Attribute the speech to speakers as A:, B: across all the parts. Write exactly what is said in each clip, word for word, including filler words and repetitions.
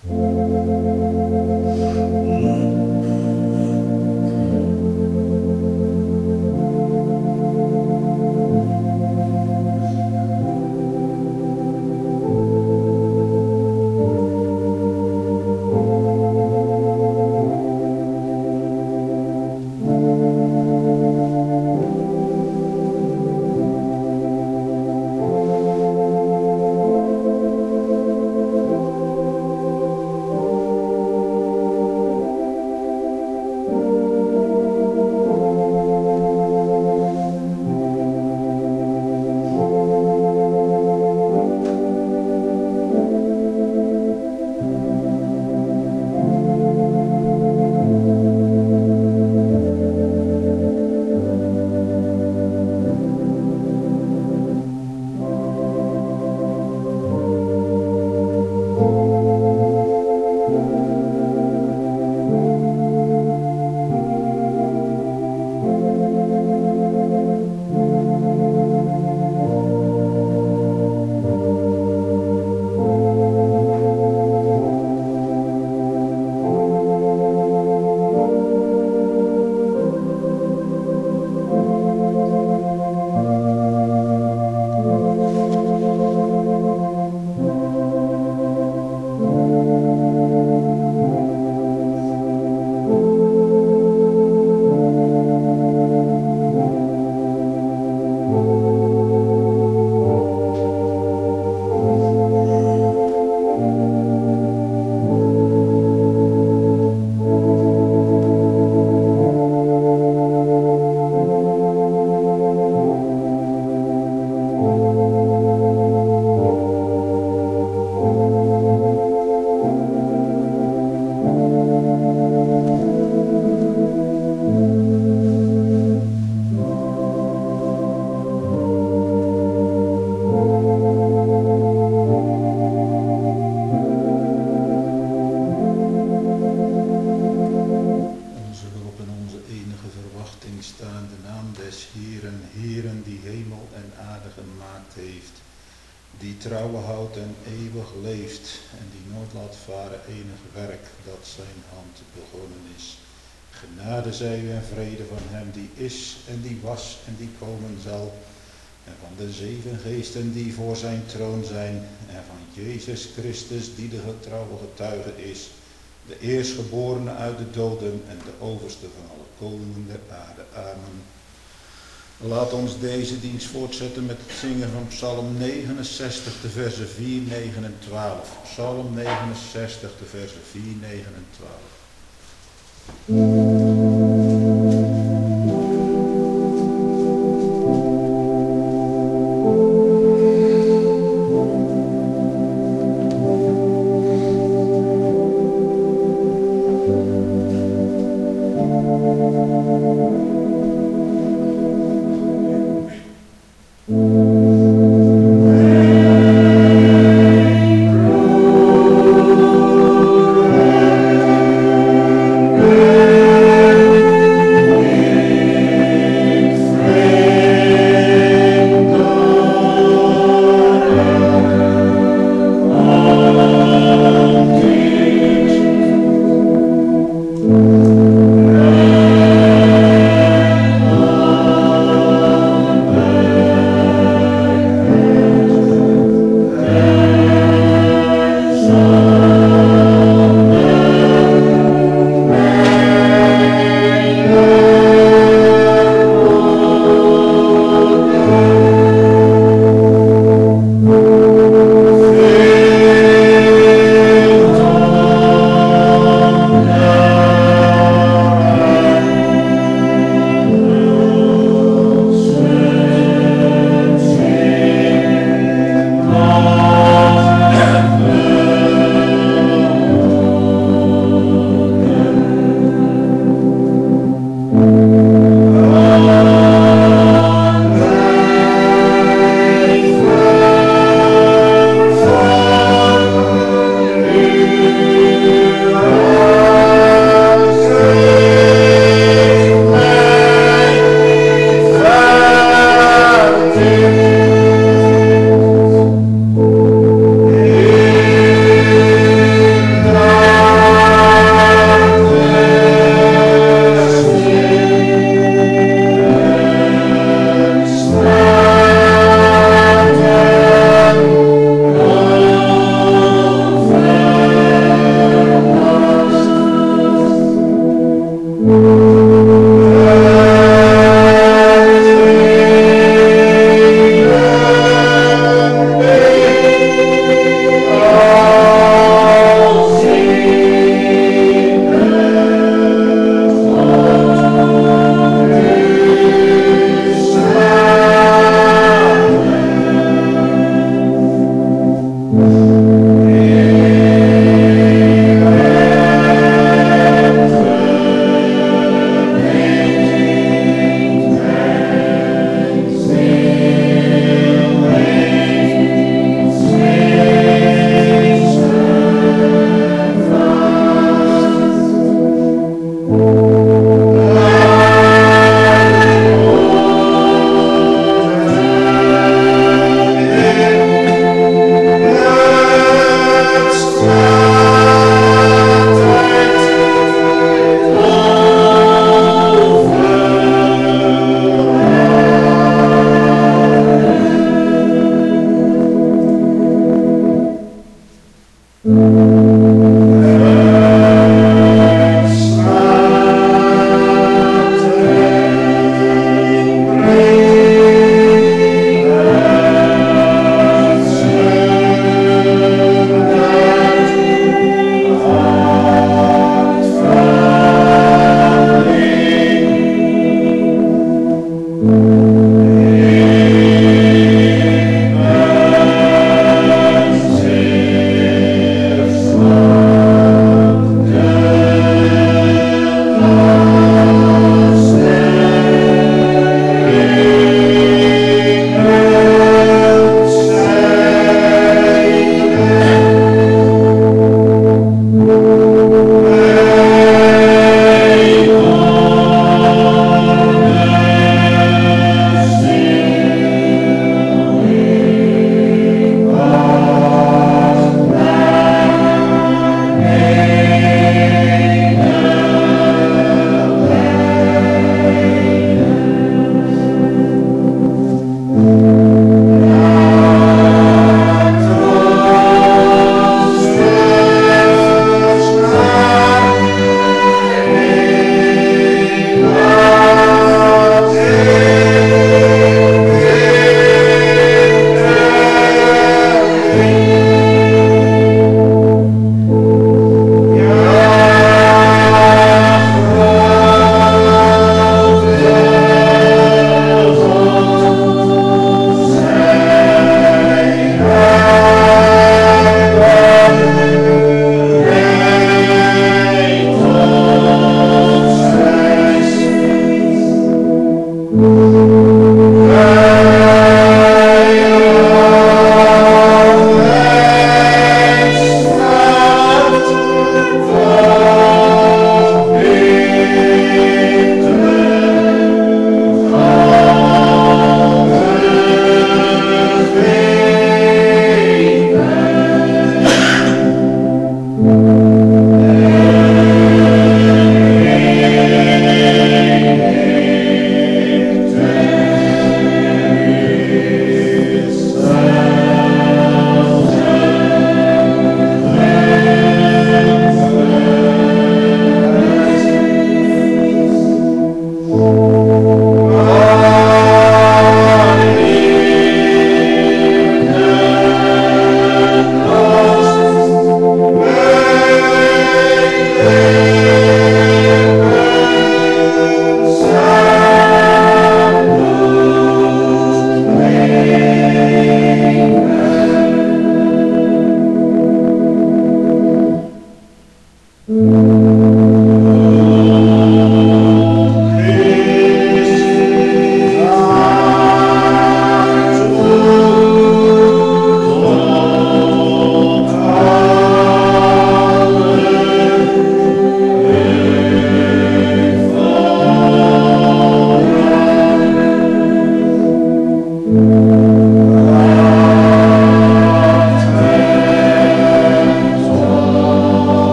A: Trouwe houdt en eeuwig leeft en die nooit laat varen enig werk dat zijn hand begonnen is. Genade zij u en vrede van hem die is en die was en die komen zal, en van de zeven geesten die voor zijn troon zijn, en van Jezus Christus die de getrouwe getuige is, de eerstgeborene uit de doden en de overste van alle koningen der aarde. Amen. Laat ons deze dienst voortzetten met het zingen van Psalm negenenzestig, de versen vier, negen en twaalf. Psalm negenenzestig, de versen vier, negen en twaalf.
B: Amen. Zeer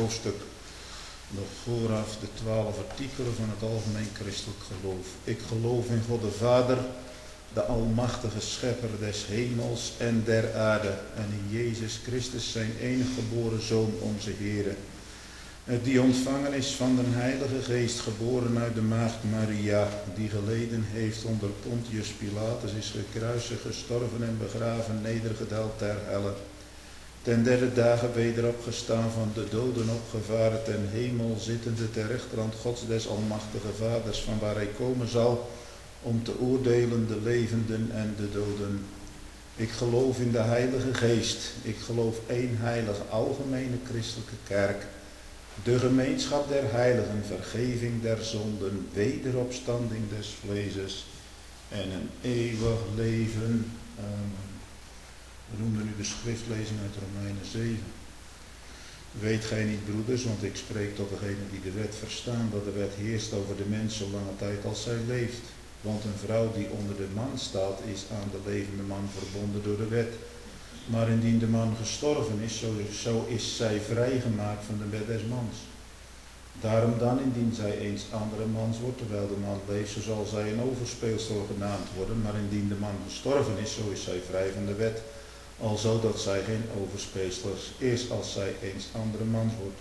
A: hoofdstuk nog vooraf de twaalf artikelen van het algemeen christelijk geloof. Ik geloof in God de Vader, de almachtige schepper des hemels en der aarde, en in Jezus Christus zijn enige geboren Zoon, onze Heere, die ontvangen is van de Heilige Geest, geboren uit de maagd Maria, die geleden heeft onder Pontius Pilatus, is gekruisigd, gestorven en begraven, nedergedaald ter helle, ten derde dagen weder opgestaan, van de doden opgevaren, ten hemel zittende ter rechterhand Gods des almachtige Vaders, van waar hij komen zal om te oordelen de levenden en de doden. Ik geloof in de Heilige Geest. Ik geloof één heilige algemene christelijke kerk, de gemeenschap der heiligen, vergeving der zonden, wederopstanding des vleeses en een eeuwig leven. Amen. We noemen nu de schriftlezing uit Romeinen zeven. Weet gij niet, broeders, want ik spreek tot degenen die de wet verstaan, dat de wet heerst over de mens zolange tijd als zij leeft. Want een vrouw die onder de man staat, is aan de levende man verbonden door de wet. Maar indien de man gestorven is, zo, zo is zij vrijgemaakt van de wet des mans. Daarom dan, indien zij eens andere mans wordt, terwijl de man leeft, zo zal zij een overspeelster genaamd worden. Maar indien de man gestorven is, zo is zij vrij van de wet, alzo dat zij geen overspeelster is als zij eens andere mans wordt.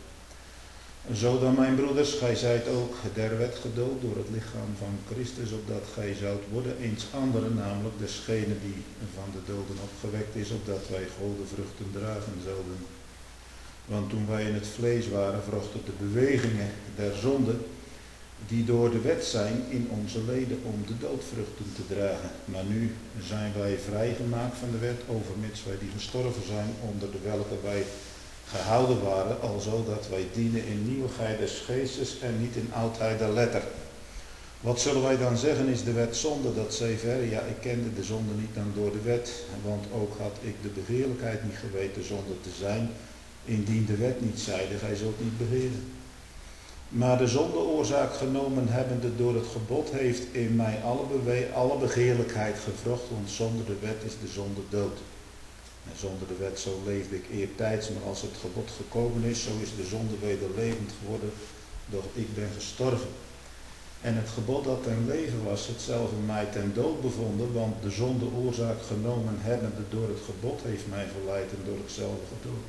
A: Zo dan, mijn broeders, gij zijt ook der wet gedood door het lichaam van Christus, opdat gij zoudt worden eens anderen, namelijk desgene die van de doden opgewekt is, opdat wij goede vruchten dragen zouden. Want toen wij in het vlees waren, vrochten de bewegingen der zonde, die door de wet zijn, in onze leden om de doodvruchten te dragen. Maar nu zijn wij vrijgemaakt van de wet, overmits wij die gestorven zijn, onder de welke wij gehouden waren, alzo dat wij dienen in nieuwigheid des geestes en niet in oudheid der letter. Wat zullen wij dan zeggen, is de wet zonde? Dat zij verre, ja, ik kende de zonde niet dan door de wet, want ook had ik de begeerlijkheid niet geweten zonde te zijn, indien de wet niet zeide, gij zult niet begeren. Maar de zonde oorzaak genomen hebbende door het gebod, heeft in mij alle, bewe- alle begeerlijkheid gevrocht, want zonder de wet is de zonde dood. En zonder de wet zo leefde ik eertijds, maar als het gebod gekomen is, zo is de zonde weder levend geworden, doch ik ben gestorven. En het gebod dat ten leven was, hetzelfde mij ten dood bevonden, want de zonde oorzaak genomen hebbende door het gebod heeft mij verleid en door hetzelfde gedood.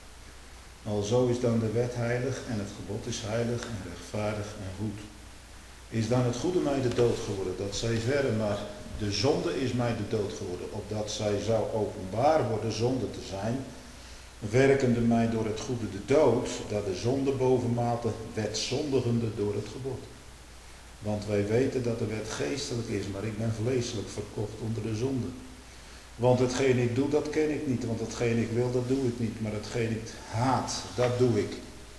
A: Alzo is dan de wet heilig en het gebod is heilig en rechtvaardig en goed. Is dan het goede mij de dood geworden, dat zij verre, maar de zonde is mij de dood geworden, opdat zij zou openbaar worden zonde te zijn, werkende mij door het goede de dood, dat de zonde bovenmate werd zondigende door het gebod. Want wij weten dat de wet geestelijk is, maar ik ben vleeselijk verkocht onder de zonde. Want hetgeen ik doe, dat ken ik niet, want hetgeen ik wil, dat doe ik niet, maar hetgeen ik haat, dat doe ik.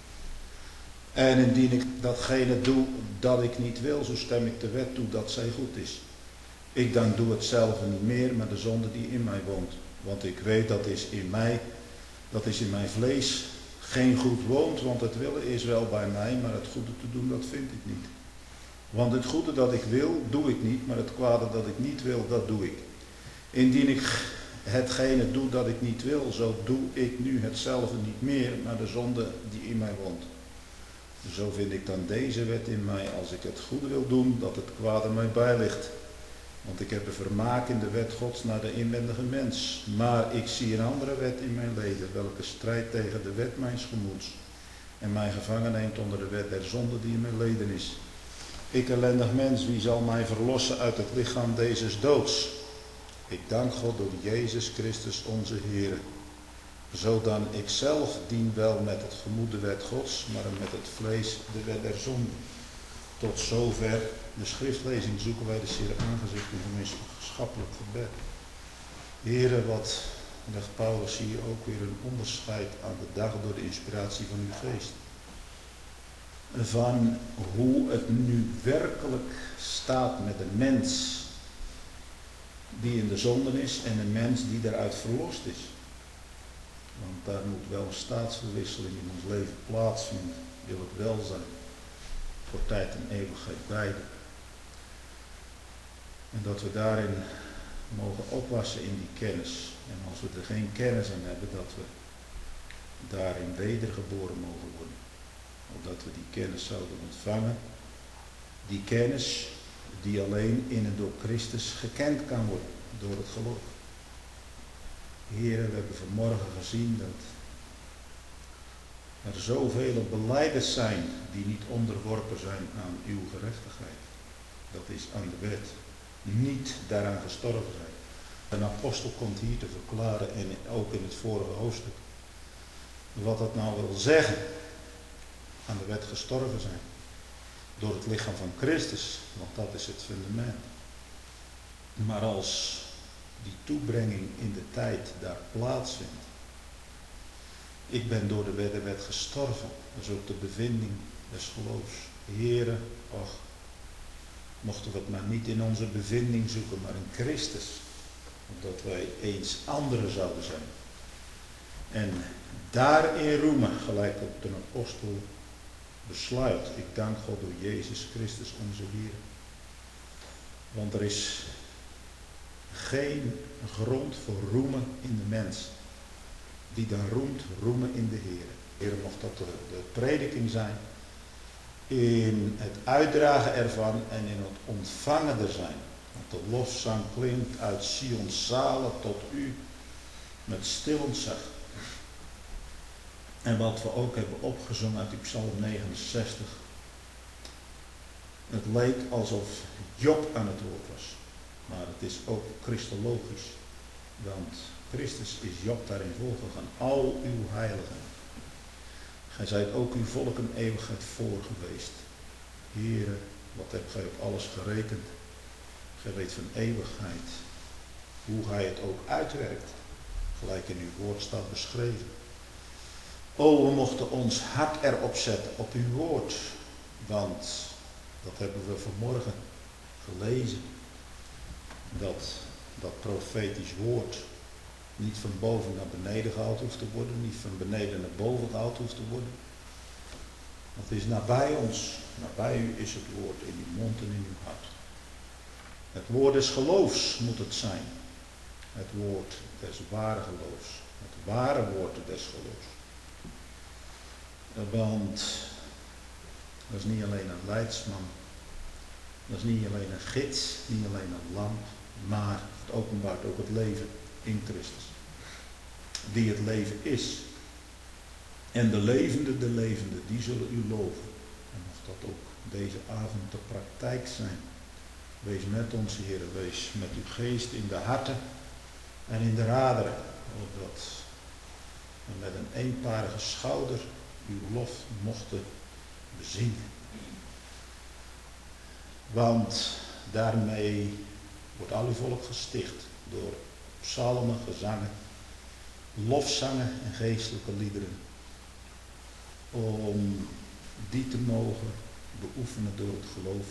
A: En indien ik datgene doe dat ik niet wil, zo stem ik de wet toe dat zij goed is. Ik dan doe hetzelfde niet meer, maar de zonde die in mij woont. Want ik weet dat is in mij, dat is in mijn vlees geen goed woont, want het willen is wel bij mij, maar het goede te doen, dat vind ik niet. Want het goede dat ik wil, doe ik niet, maar het kwade dat ik niet wil, dat doe ik. Indien ik hetgene doe dat ik niet wil, zo doe ik nu hetzelfde niet meer, maar de zonde die in mij woont. Zo vind ik dan deze wet in mij, als ik het goede wil doen, dat het kwade mij bijligt. Want ik heb een vermaak in de wet Gods naar de inwendige mens. Maar ik zie een andere wet in mijn leden, welke strijdt tegen de wet mijns gemoeds. En mij gevangen neemt onder de wet der zonde die in mijn leden is. Ik ellendig mens, wie zal mij verlossen uit het lichaam dezes doods? Ik dank God door Jezus Christus onze Heere. Zodan ik zelf dien wel met het gemoed de wet Gods, maar met het vlees de wet der zonde. Tot zover de schriftlezing zoeken wij de Heer aangezicht in gemeenschappelijk gebed. Heere, wat legt Paulus hier ook weer een onderscheid aan de dag door de inspiratie van uw geest. Van hoe het nu werkelijk staat met een mens die in de zonde is en een mens die daaruit verlost is. Want daar moet wel een staatsverwisseling in ons leven plaatsvinden, wil het wel zijn. Voor tijd en eeuwigheid beide. En dat we daarin mogen opwassen in die kennis. En als we er geen kennis aan hebben, dat we daarin wedergeboren mogen worden. opdat we die kennis zouden ontvangen. Die kennis die alleen in en door Christus gekend kan worden, door het geloof. Heren, we hebben vanmorgen gezien dat er zoveel belijders zijn die niet onderworpen zijn aan uw gerechtigheid. Dat is aan de wet. Niet daaraan gestorven zijn. Een apostel komt hier te verklaren, en ook in het vorige hoofdstuk, wat dat nou wil zeggen. Aan de wet gestorven zijn. Door het lichaam van Christus, want dat is het fundament. Maar als die toebrenging in de tijd daar plaatsvindt. Ik ben door de wet, de wet gestorven. Dat is ook de bevinding des geloofs. Here, och, mochten we het maar niet in onze bevinding zoeken, maar in Christus. Omdat wij eens anderen zouden zijn. En daarin roemen, gelijk op de apostel besluit. Ik dank God door Jezus Christus onze Heer. Want er is geen grond voor roemen in de mens. Die dan roemt, roemen in de Heer. Heer, mocht dat de, de prediking zijn. In het uitdragen ervan en in het ontvangen er zijn. Want de lofzang klinkt uit Sions zalen tot u met stil ontzag. En wat we ook hebben opgezongen uit die Psalm negenenzestig. Het leek alsof Job aan het woord was. Maar het is ook christologisch. Want Christus is Job daarin voorgegaan. Al uw heiligen. Gij zijt ook uw volk een eeuwigheid voor geweest. Heere, wat hebt gij op alles gerekend. Gij weet van eeuwigheid. Hoe gij het ook uitwerkt. Gelijk in uw woord staat beschreven. O, we mochten ons hart erop zetten op uw woord. Want, dat hebben we vanmorgen gelezen. Dat dat profetisch woord niet van boven naar beneden gehaald hoeft te worden. Niet van beneden naar boven gehaald hoeft te worden. Het is nabij ons. Nabij u is het woord in uw mond en in uw hart. Het woord des geloofs moet het zijn. Het woord des ware geloofs. Het ware woord des geloofs. Want dat is niet alleen een leidsman. Dat is niet alleen een gids. Niet alleen een lamp. Maar het openbaart ook het leven in Christus. Die het leven is. En de levende, de levende, die zullen u loven. En mocht dat ook deze avond de praktijk zijn. Wees met ons, Heer, wees met uw geest in de harten en in de raderen. Opdat we met een eenparige schouder uw lof mochten bezingen. Want daarmee wordt al uw volk gesticht door psalmen, gezangen, lofzangen en geestelijke liederen. Om die te mogen beoefenen door het geloof.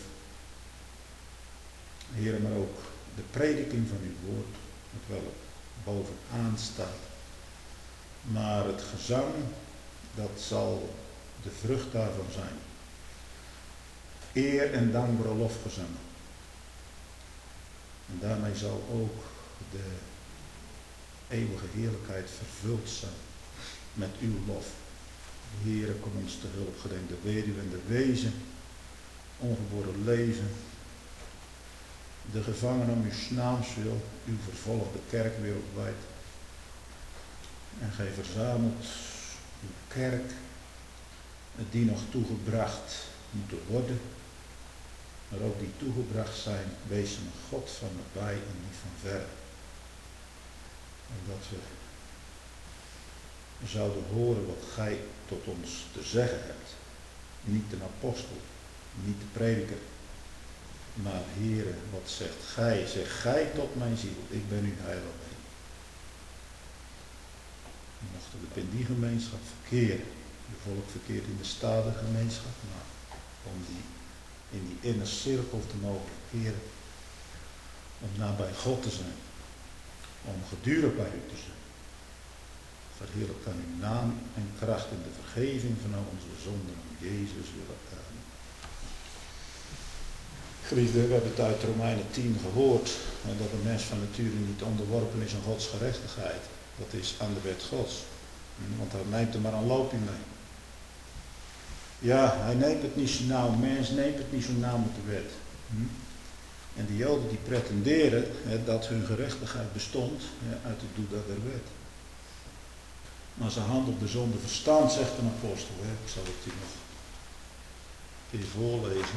A: Heer, maar ook de prediking van uw woord, het welk bovenaan staat. Maar het gezang, dat zal de vrucht daarvan zijn. Eer en dankbare lofgezangen. En daarmee zal ook de eeuwige heerlijkheid vervuld zijn met uw lof. Heere, kom ons te hulp, gedenk de weduwe en de wezen, ongeboren leven, de gevangenen om uw naams wil, uw vervolgde kerk wereldwijd. En gij verzamelt uw kerk, die nog toegebracht moeten worden, maar ook die toegebracht zijn, wees een God van nabij en niet van ver. En dat we zouden horen wat gij tot ons te zeggen hebt. Niet de apostel, niet de prediker, maar Heere, wat zegt gij? Zeg gij tot mijn ziel, ik ben uw heil alleen. Mochten we in die gemeenschap verkeren, de volk verkeert in de stadengemeenschap, maar om die in die inner cirkel te mogen verkeren, om nabij God te zijn, om gedurig bij u te zijn. Verheerlijk dan uw naam en kracht in de vergeving van al onze zonden om Jezus willen. Amen. Geliefden, we hebben het uit Romeinen tien gehoord, en dat de mens van nature niet onderworpen is aan Gods gerechtigheid. Dat is aan de wet Gods. Want daar neemt er maar een loopje mee. Ja, hij neemt het niet zo nauw. Mens neemt het niet zo nauw met de wet. Hm? En die Joden die pretenderen hè, dat hun gerechtigheid bestond hè, uit het doen der wet. Maar ze handelden zonder verstand, zegt een apostel. Hè. Ik zal het hier nog even voorlezen.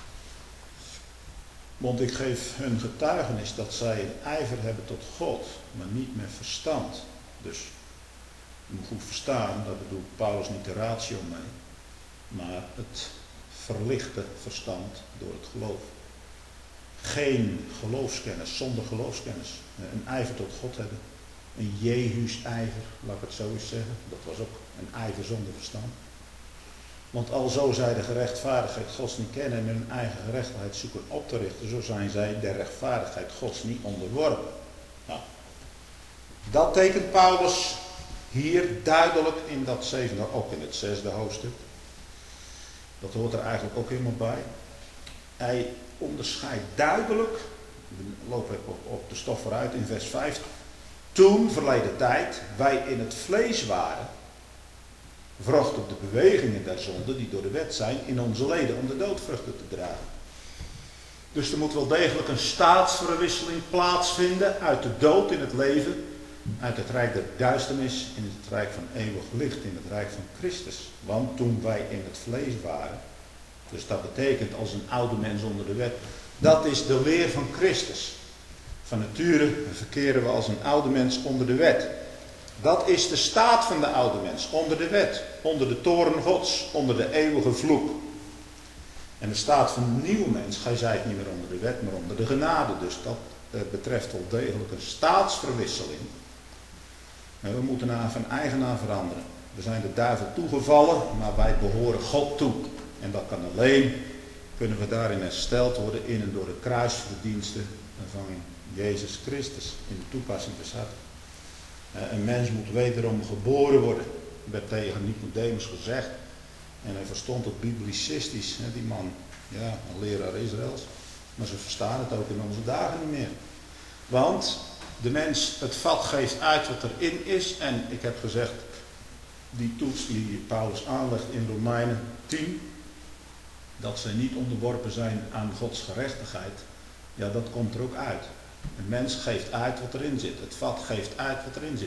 A: Want ik geef hun getuigenis dat zij een ijver hebben tot God, maar niet met verstand. Dus, je moet goed verstaan, daar bedoelt Paulus niet de ratio mee, maar het verlichte verstand door het geloof. Geen geloofskennis, zonder geloofskennis. Een ijver tot God hebben. Een Jehus-ijver, laat ik het zo eens zeggen. Dat was ook een ijver zonder verstand. Want alzo zij de gerechtvaardigheid Gods niet kennen en hun eigen gerechtigheid zoeken op te richten, zo zijn zij de rechtvaardigheid Gods niet onderworpen. Nou, dat tekent Paulus hier duidelijk in dat zevende, ook in het zesde hoofdstuk. Dat hoort er eigenlijk ook helemaal bij. Hij onderscheidt duidelijk, we lopen op, op de stof vooruit in vers vijf. Toen, verleden tijd, wij in het vlees waren, wrocht op de bewegingen der zonde die door de wet zijn in onze leden om de doodvruchten te dragen. Dus er moet wel degelijk een staatsverwisseling plaatsvinden uit de dood in het leven, uit het rijk der duisternis in het rijk van eeuwig licht, in het rijk van Christus. Want toen wij in het vlees waren, dus dat betekent als een oude mens onder de wet, dat is de leer van Christus. Van nature verkeren we als een oude mens onder de wet. Dat is de staat van de oude mens, onder de wet, onder de toorn Gods, onder de eeuwige vloek. En de staat van de nieuwe mens, gij zijt niet meer onder de wet, maar onder de genade. Dus dat eh, betreft wel degelijk een staatsverwisseling. En we moeten naar van eigenaar veranderen. We zijn de duivel toegevallen, maar wij behoren God toe. En dat kan alleen, kunnen we daarin hersteld worden in en door de kruisverdiensten van Jezus Christus. In de toepassing bezat. Een mens moet wederom geboren worden, werd tegen Nicodemus gezegd. En hij verstond het biblicistisch, die man, ja, een leraar Israëls. Maar ze verstaan het ook in onze dagen niet meer. Want de mens, het vat geeft uit wat erin is. En ik heb gezegd, die toets die Paulus aanlegt in Romeinen tien, dat zij niet onderworpen zijn aan Gods gerechtigheid, ja, dat komt er ook uit. Een mens geeft uit wat erin zit. Het vat geeft uit wat erin zit.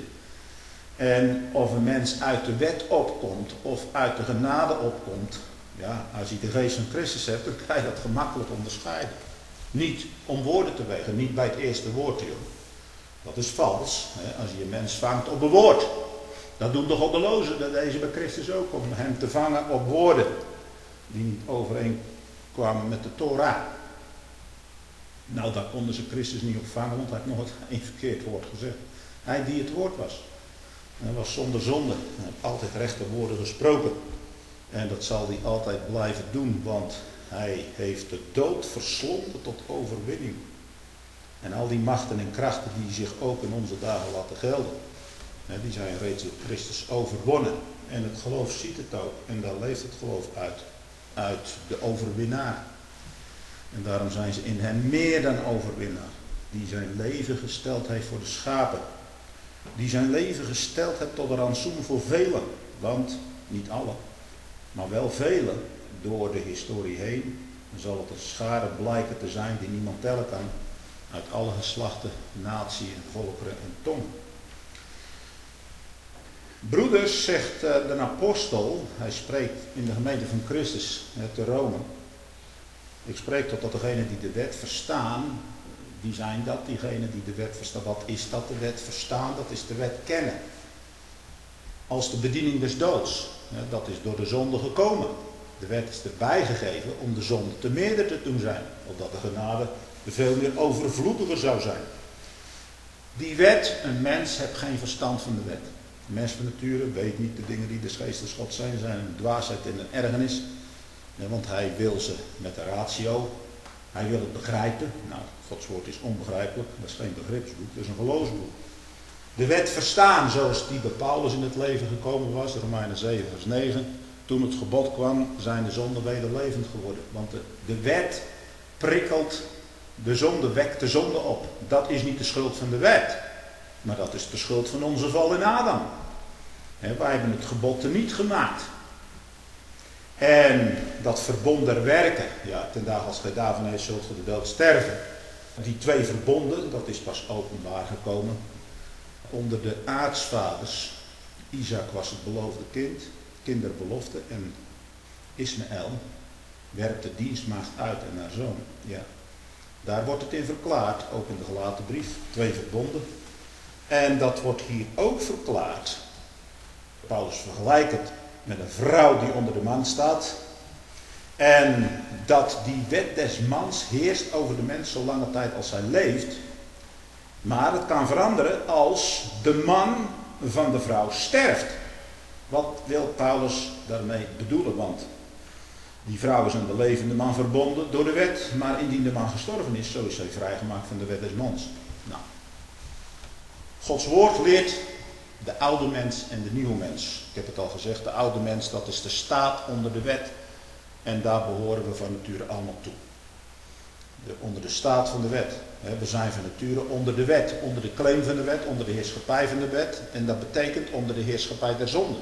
A: En of een mens uit de wet opkomt of uit de genade opkomt, ja, als je de geest van Christus hebt, dan kan je dat gemakkelijk onderscheiden. Niet om woorden te wegen, niet bij het eerste woord, joh. Dat is vals, hè, als je een mens vangt op een woord. Dat doen de goddelozen, dat deden ze bij Christus ook, om hem te vangen op woorden die niet overeenkwamen met de Torah. Nou, daar konden ze Christus niet op vangen, want hij had nooit een verkeerd woord gezegd. Hij die het woord was. Hij was zonder zonde. Hij heeft altijd rechte woorden gesproken. En dat zal hij altijd blijven doen, want hij heeft de dood verslonden tot overwinning. En al die machten en krachten die zich ook in onze dagen laten gelden, die zijn reeds door Christus overwonnen. En het geloof ziet het ook. En daar leeft het geloof uit. Uit de overwinnaar. En daarom zijn ze in hem meer dan overwinnaar. Die zijn leven gesteld heeft voor de schapen. Die zijn leven gesteld heeft tot een rantsoen voor velen. Want, niet alle, maar wel velen, door de historie heen, dan zal het een schare blijken te zijn die niemand tellen kan. Uit alle geslachten, natie en volkeren en tongen. Broeders, zegt de apostel, hij spreekt in de gemeente van Christus te Rome. Ik spreek tot degenen die de wet verstaan. Wie zijn dat? Diegenen die de wet verstaan. Wat is dat, de wet verstaan? Dat is de wet kennen. Als de bediening des doods. Dat is door de zonde gekomen. De wet is erbij gegeven om de zonde te meerder te doen zijn. Opdat de genade veel meer overvloediger zou zijn. Die wet, een mens heeft geen verstand van de wet. Een mens van nature weet niet de dingen die des geestes Gods zijn. Zijn een dwaasheid en een ergernis. Ja, want hij wil ze met de ratio. Hij wil het begrijpen. Nou, Gods woord is onbegrijpelijk. Dat is geen begripsboek, dat is een geloofsboek. De wet verstaan zoals die bij Paulus in het leven gekomen was. Romeinen zeven vers negen. Toen het gebod kwam, zijn de zonden wederlevend geworden. Want de, de wet prikkelt de zonde, wekt de zonde op. Dat is niet de schuld van de wet. Maar dat is de schuld van onze val in Adam. He, wij hebben het gebod er niet gemaakt. En dat verbond der werken, ja, ten dagen als gij daarvan heeft, zult ge de dood sterven. Die twee verbonden, dat is pas openbaar gekomen onder de aartsvaders. Isaac was het beloofde kind, kinderbelofte, en Ismaël werpt de dienstmaagd uit en haar zoon. Ja. Daar wordt het in verklaard, ook in de gelaten brief, twee verbonden. En dat wordt hier ook verklaard. Paulus vergelijkt het met een vrouw die onder de man staat. En dat die wet des mans heerst over de mens zolange tijd als hij leeft. Maar het kan veranderen als de man van de vrouw sterft. Wat wil Paulus daarmee bedoelen? Want die vrouw is aan de levende man verbonden door de wet. Maar indien de man gestorven is, zo is zij vrijgemaakt van de wet des mans. Nou, Gods woord leert de oude mens en de nieuwe mens. Ik heb het al gezegd, de oude mens, dat is de staat onder de wet. En daar behoren we van nature allemaal toe. De, onder de staat van de wet. We zijn van nature onder de wet. Onder de claim van de wet, onder de heerschappij van de wet. En dat betekent onder de heerschappij der zonde.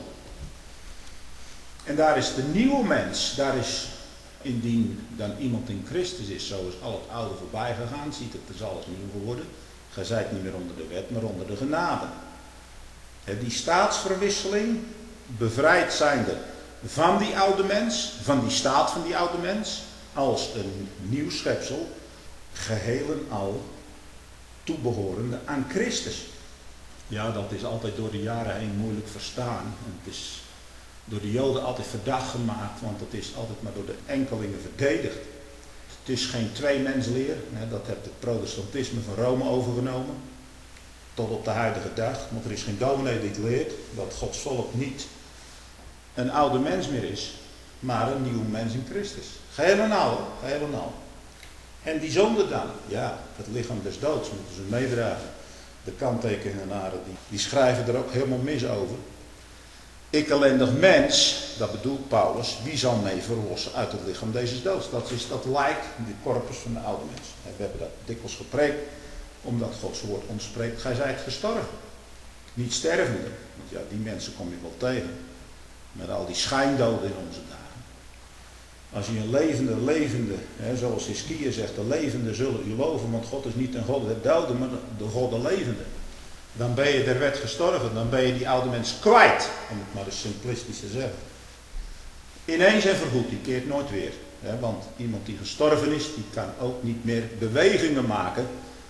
A: En daar is de nieuwe mens. Daar is, indien dan iemand in Christus is, zo is al het oude voorbij gegaan. Ziet het, er zal het nieuw geworden. Gij zijt niet meer onder de wet, maar onder de genade. Die staatsverwisseling, bevrijd zijnde van die oude mens, van die staat van die oude mens, als een nieuw schepsel, geheel en al toebehorende aan Christus. Ja, dat is altijd door de jaren heen moeilijk verstaan. Het is door de Joden altijd verdacht gemaakt, want het is altijd maar door de enkelingen verdedigd. Het is geen tweemensleer, dat heeft het protestantisme van Rome overgenomen. Tot op de huidige dag, want er is geen dominee die het leert dat Gods volk niet een oude mens meer is, maar een nieuwe mens in Christus. Geheel en al, geheel en al. En die zonde dan, ja, het lichaam des doods moeten ze meedragen. De kanttekenaren, die, die schrijven er ook helemaal mis over. Ik ellendig mens, dat bedoelt Paulus, wie zal mee verlossen uit het lichaam deze doods? Dat is dat lijk, de corpus van de oude mens. We hebben dat dikwijls gepreekt, omdat Gods woord ons spreekt, gij zijt gestorven. Niet stervende, want ja, die mensen kom je wel tegen. Met al die schijndoden in onze dagen. Als je een levende, levende, hè, zoals Hiskia zegt, de levende zullen u loven, want God is niet een God der doden, maar de God der levende. Dan ben je der wet gestorven, dan ben je die oude mens kwijt, om het maar eens simplistisch te zeggen. Ineens en voorgoed, die keert nooit weer. Hè, want iemand die gestorven is, die kan ook niet meer bewegingen maken,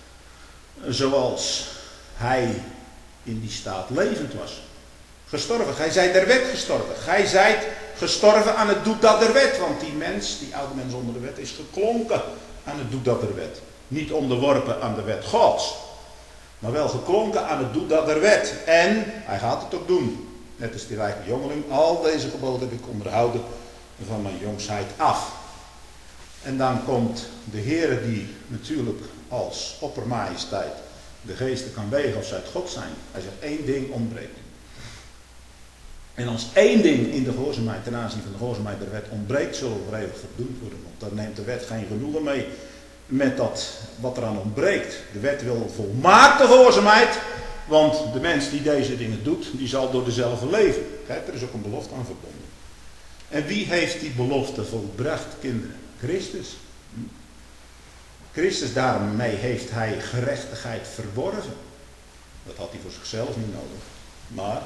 A: zoals hij in die staat levend was. Gestorven, gij zijt der wet gestorven. Gij zijt gestorven aan het doedat der wet. Want die mens, die oude mens onder de wet, is geklonken aan het doedat der wet. Niet onderworpen aan de wet Gods. Maar wel geklonken aan het doedat der wet. En hij gaat het ook doen. Net als die rijke jongeling. Al deze geboden heb ik onderhouden van mijn jongsheid af. En dan komt de Heere die natuurlijk als oppermajesteit de geesten kan wegen of zij het God zijn. Hij zegt één ding ontbreekt. En als één ding in de gehoorzaamheid ten aanzien van de gehoorzaamheid der wet ontbreekt, zullen we voor eeuwig verdoemd worden. Want daar neemt de wet geen genoegen mee met dat wat eraan ontbreekt. De wet wil volmaakte gehoorzaamheid, want de mens die deze dingen doet, die zal door dezelfde leven. Kijk, er is ook een belofte aan verbonden. En wie heeft die belofte volbracht, kinderen? Christus. Christus, daarmee heeft hij gerechtigheid verworven. Dat had hij voor zichzelf niet nodig. Maar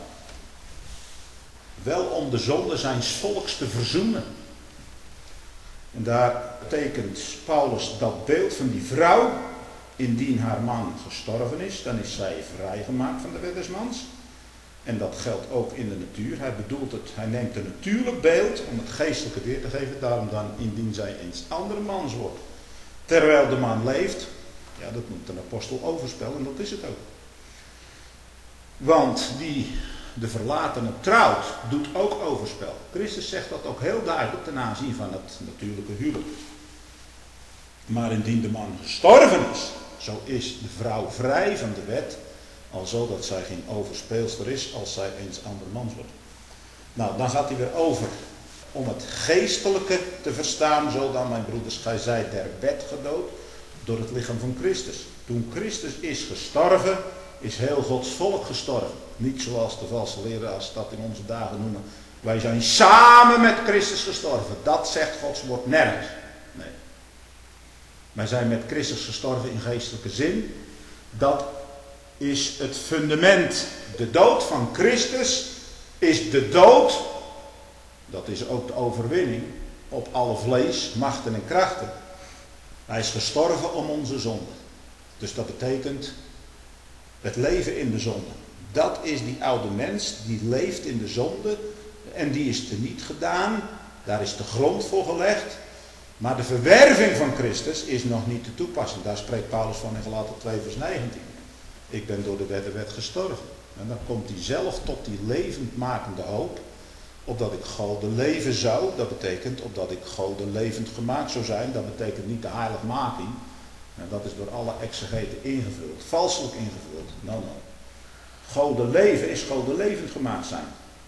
A: wel om de zonde zijns volks te verzoenen. En daar tekent Paulus dat beeld van die vrouw. Indien haar man gestorven is, dan is zij vrijgemaakt van de wet des mans. En dat geldt ook in de natuur. Hij bedoelt het, hij neemt een natuurlijk beeld om het geestelijke weer te geven. Daarom dan, indien zij eens andere mans wordt, terwijl de man leeft. Ja, dat moet een apostel overspellen en dat is het ook. Want die de verlatene trouwt, doet ook overspel. Christus zegt dat ook heel duidelijk ten aanzien van het natuurlijke huwelijk. Maar indien de man gestorven is, zo is de vrouw vrij van de wet, alzo dat zij geen overspeelster is als zij eens andermans wordt. Nou, dan gaat hij weer over om het geestelijke te verstaan, zo dan mijn broeders, gij zijt der wet gedood door het lichaam van Christus. Toen Christus is gestorven, is heel Gods volk gestorven. Niet zoals de valse leraars dat in onze dagen noemen, Wij zijn samen met Christus gestorven. Dat zegt Gods woord nergens. Nee. Wij zijn met Christus gestorven in geestelijke zin. Dat is het fundament. De dood van Christus is de dood. Dat is ook de overwinning op alle vlees, machten en krachten. Hij is gestorven om onze zonde. Dus dat betekent het leven in de zonde. Dat is die oude mens die leeft in de zonde. En die is teniet gedaan. Daar is de grond voor gelegd. Maar de verwerving van Christus is nog niet te toepassen. Daar spreekt Paulus van in Galaten twee vers negentien. Ik ben door de wet en wet gestorven. En dan komt hij zelf tot die levendmakende hoop. Opdat ik Gode leven zou. Dat betekent opdat ik Gode levend gemaakt zou zijn. Dat betekent niet de heiligmaking. En dat is door alle exegeten ingevuld. Valselijk ingevuld. Nou, nou. Gode leven is Gode levend gemaakt zijn.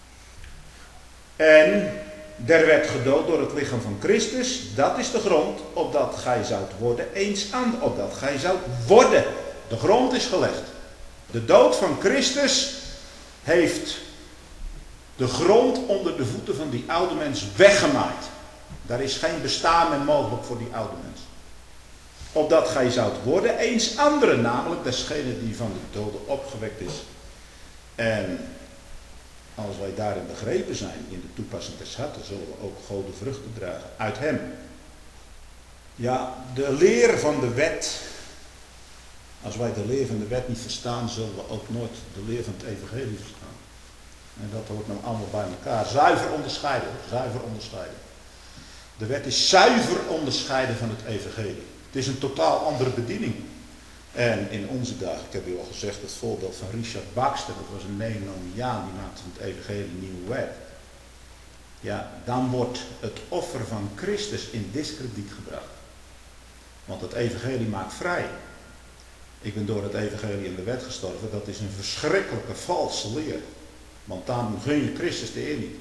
A: En der werd gedood door het lichaam van Christus. Dat is de grond, opdat gij zoudt worden eens aan, opdat gij zoudt worden. De grond is gelegd. De dood van Christus heeft de grond onder de voeten van die oude mens weggemaaid. Daar is geen bestaan meer mogelijk voor die oude mens. Opdat gij zoudt worden eens anderen, namelijk desgene die van de doden opgewekt is. En als wij daarin begrepen zijn, in de toepassing des harten, zullen we ook Gode vruchten dragen uit hem. Ja, de leer van de wet. Als wij de leer van de wet niet verstaan, zullen we ook nooit de leer van het evangelie verstaan. En dat hoort nou allemaal bij elkaar. Zuiver onderscheiden, zuiver onderscheiden. De wet is zuiver onderscheiden van het evangelie. Het is een totaal andere bediening. En in onze dagen, ik heb u al gezegd, het voorbeeld van Richard Baxter, dat was een neonomiaan, die maakte van het evangelie een nieuwe wet. Ja, dan wordt het offer van Christus in diskrediet gebracht. Want het evangelie maakt vrij. Ik ben door het evangelie in de wet gestorven, dat is een verschrikkelijke valse leer. Want dan gun je Christus de eer niet.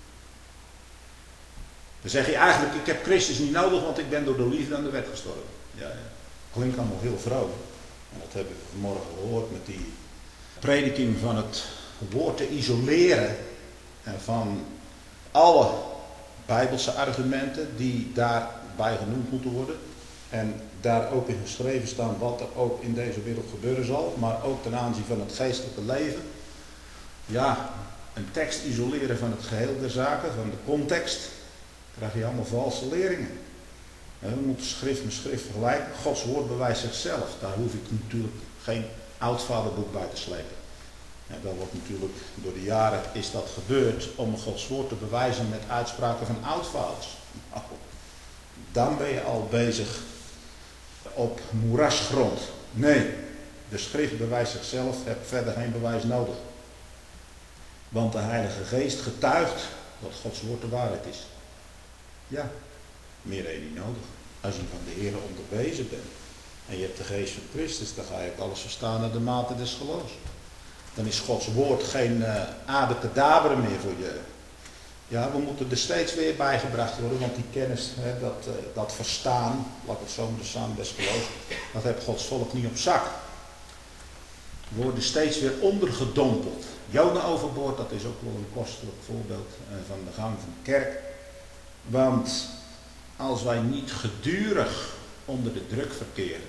A: Dan zeg je eigenlijk, ik heb Christus niet nodig, want ik ben door de liefde aan de wet gestorven. Ja, ja. Klinkt allemaal heel vroom. En dat hebben we vanmorgen gehoord met die prediking van het woord te isoleren. En van alle Bijbelse argumenten die daarbij genoemd moeten worden. En daar ook in geschreven staan wat er ook in deze wereld gebeuren zal. Maar ook ten aanzien van het geestelijke leven. Ja, een tekst isoleren van het geheel der zaken, van de context. Krijg je allemaal valse leringen. We moeten schrift met schrift vergelijken. Gods woord bewijst zichzelf. Daar hoef ik natuurlijk geen oudvaderboek bij te slepen. Ja, dat wordt natuurlijk door de jaren is dat gebeurd om Gods woord te bewijzen met uitspraken van oudvaders. Nou, dan ben je al bezig op moerasgrond. Nee, de schrift bewijst zichzelf, heb verder geen bewijs nodig. Want de Heilige Geest getuigt dat Gods woord de waarheid is. Ja. Meer heb je niet nodig. Als je van de Heer onderwezen bent en je hebt de geest van Christus, dan ga je ook alles verstaan naar de mate des geloofs. Dan is Gods woord geen uh, abracadabra meer voor je. Ja, we moeten er steeds weer bijgebracht worden, want die kennis, hè, dat, uh, dat verstaan, laat ik het zo maar samen des geloofs, dat heeft Gods volk niet op zak. We worden steeds weer ondergedompeld. Jona overboord, dat is ook wel een kostelijk voorbeeld uh, van de gang van de kerk. Want als wij niet gedurig onder de druk verkeren,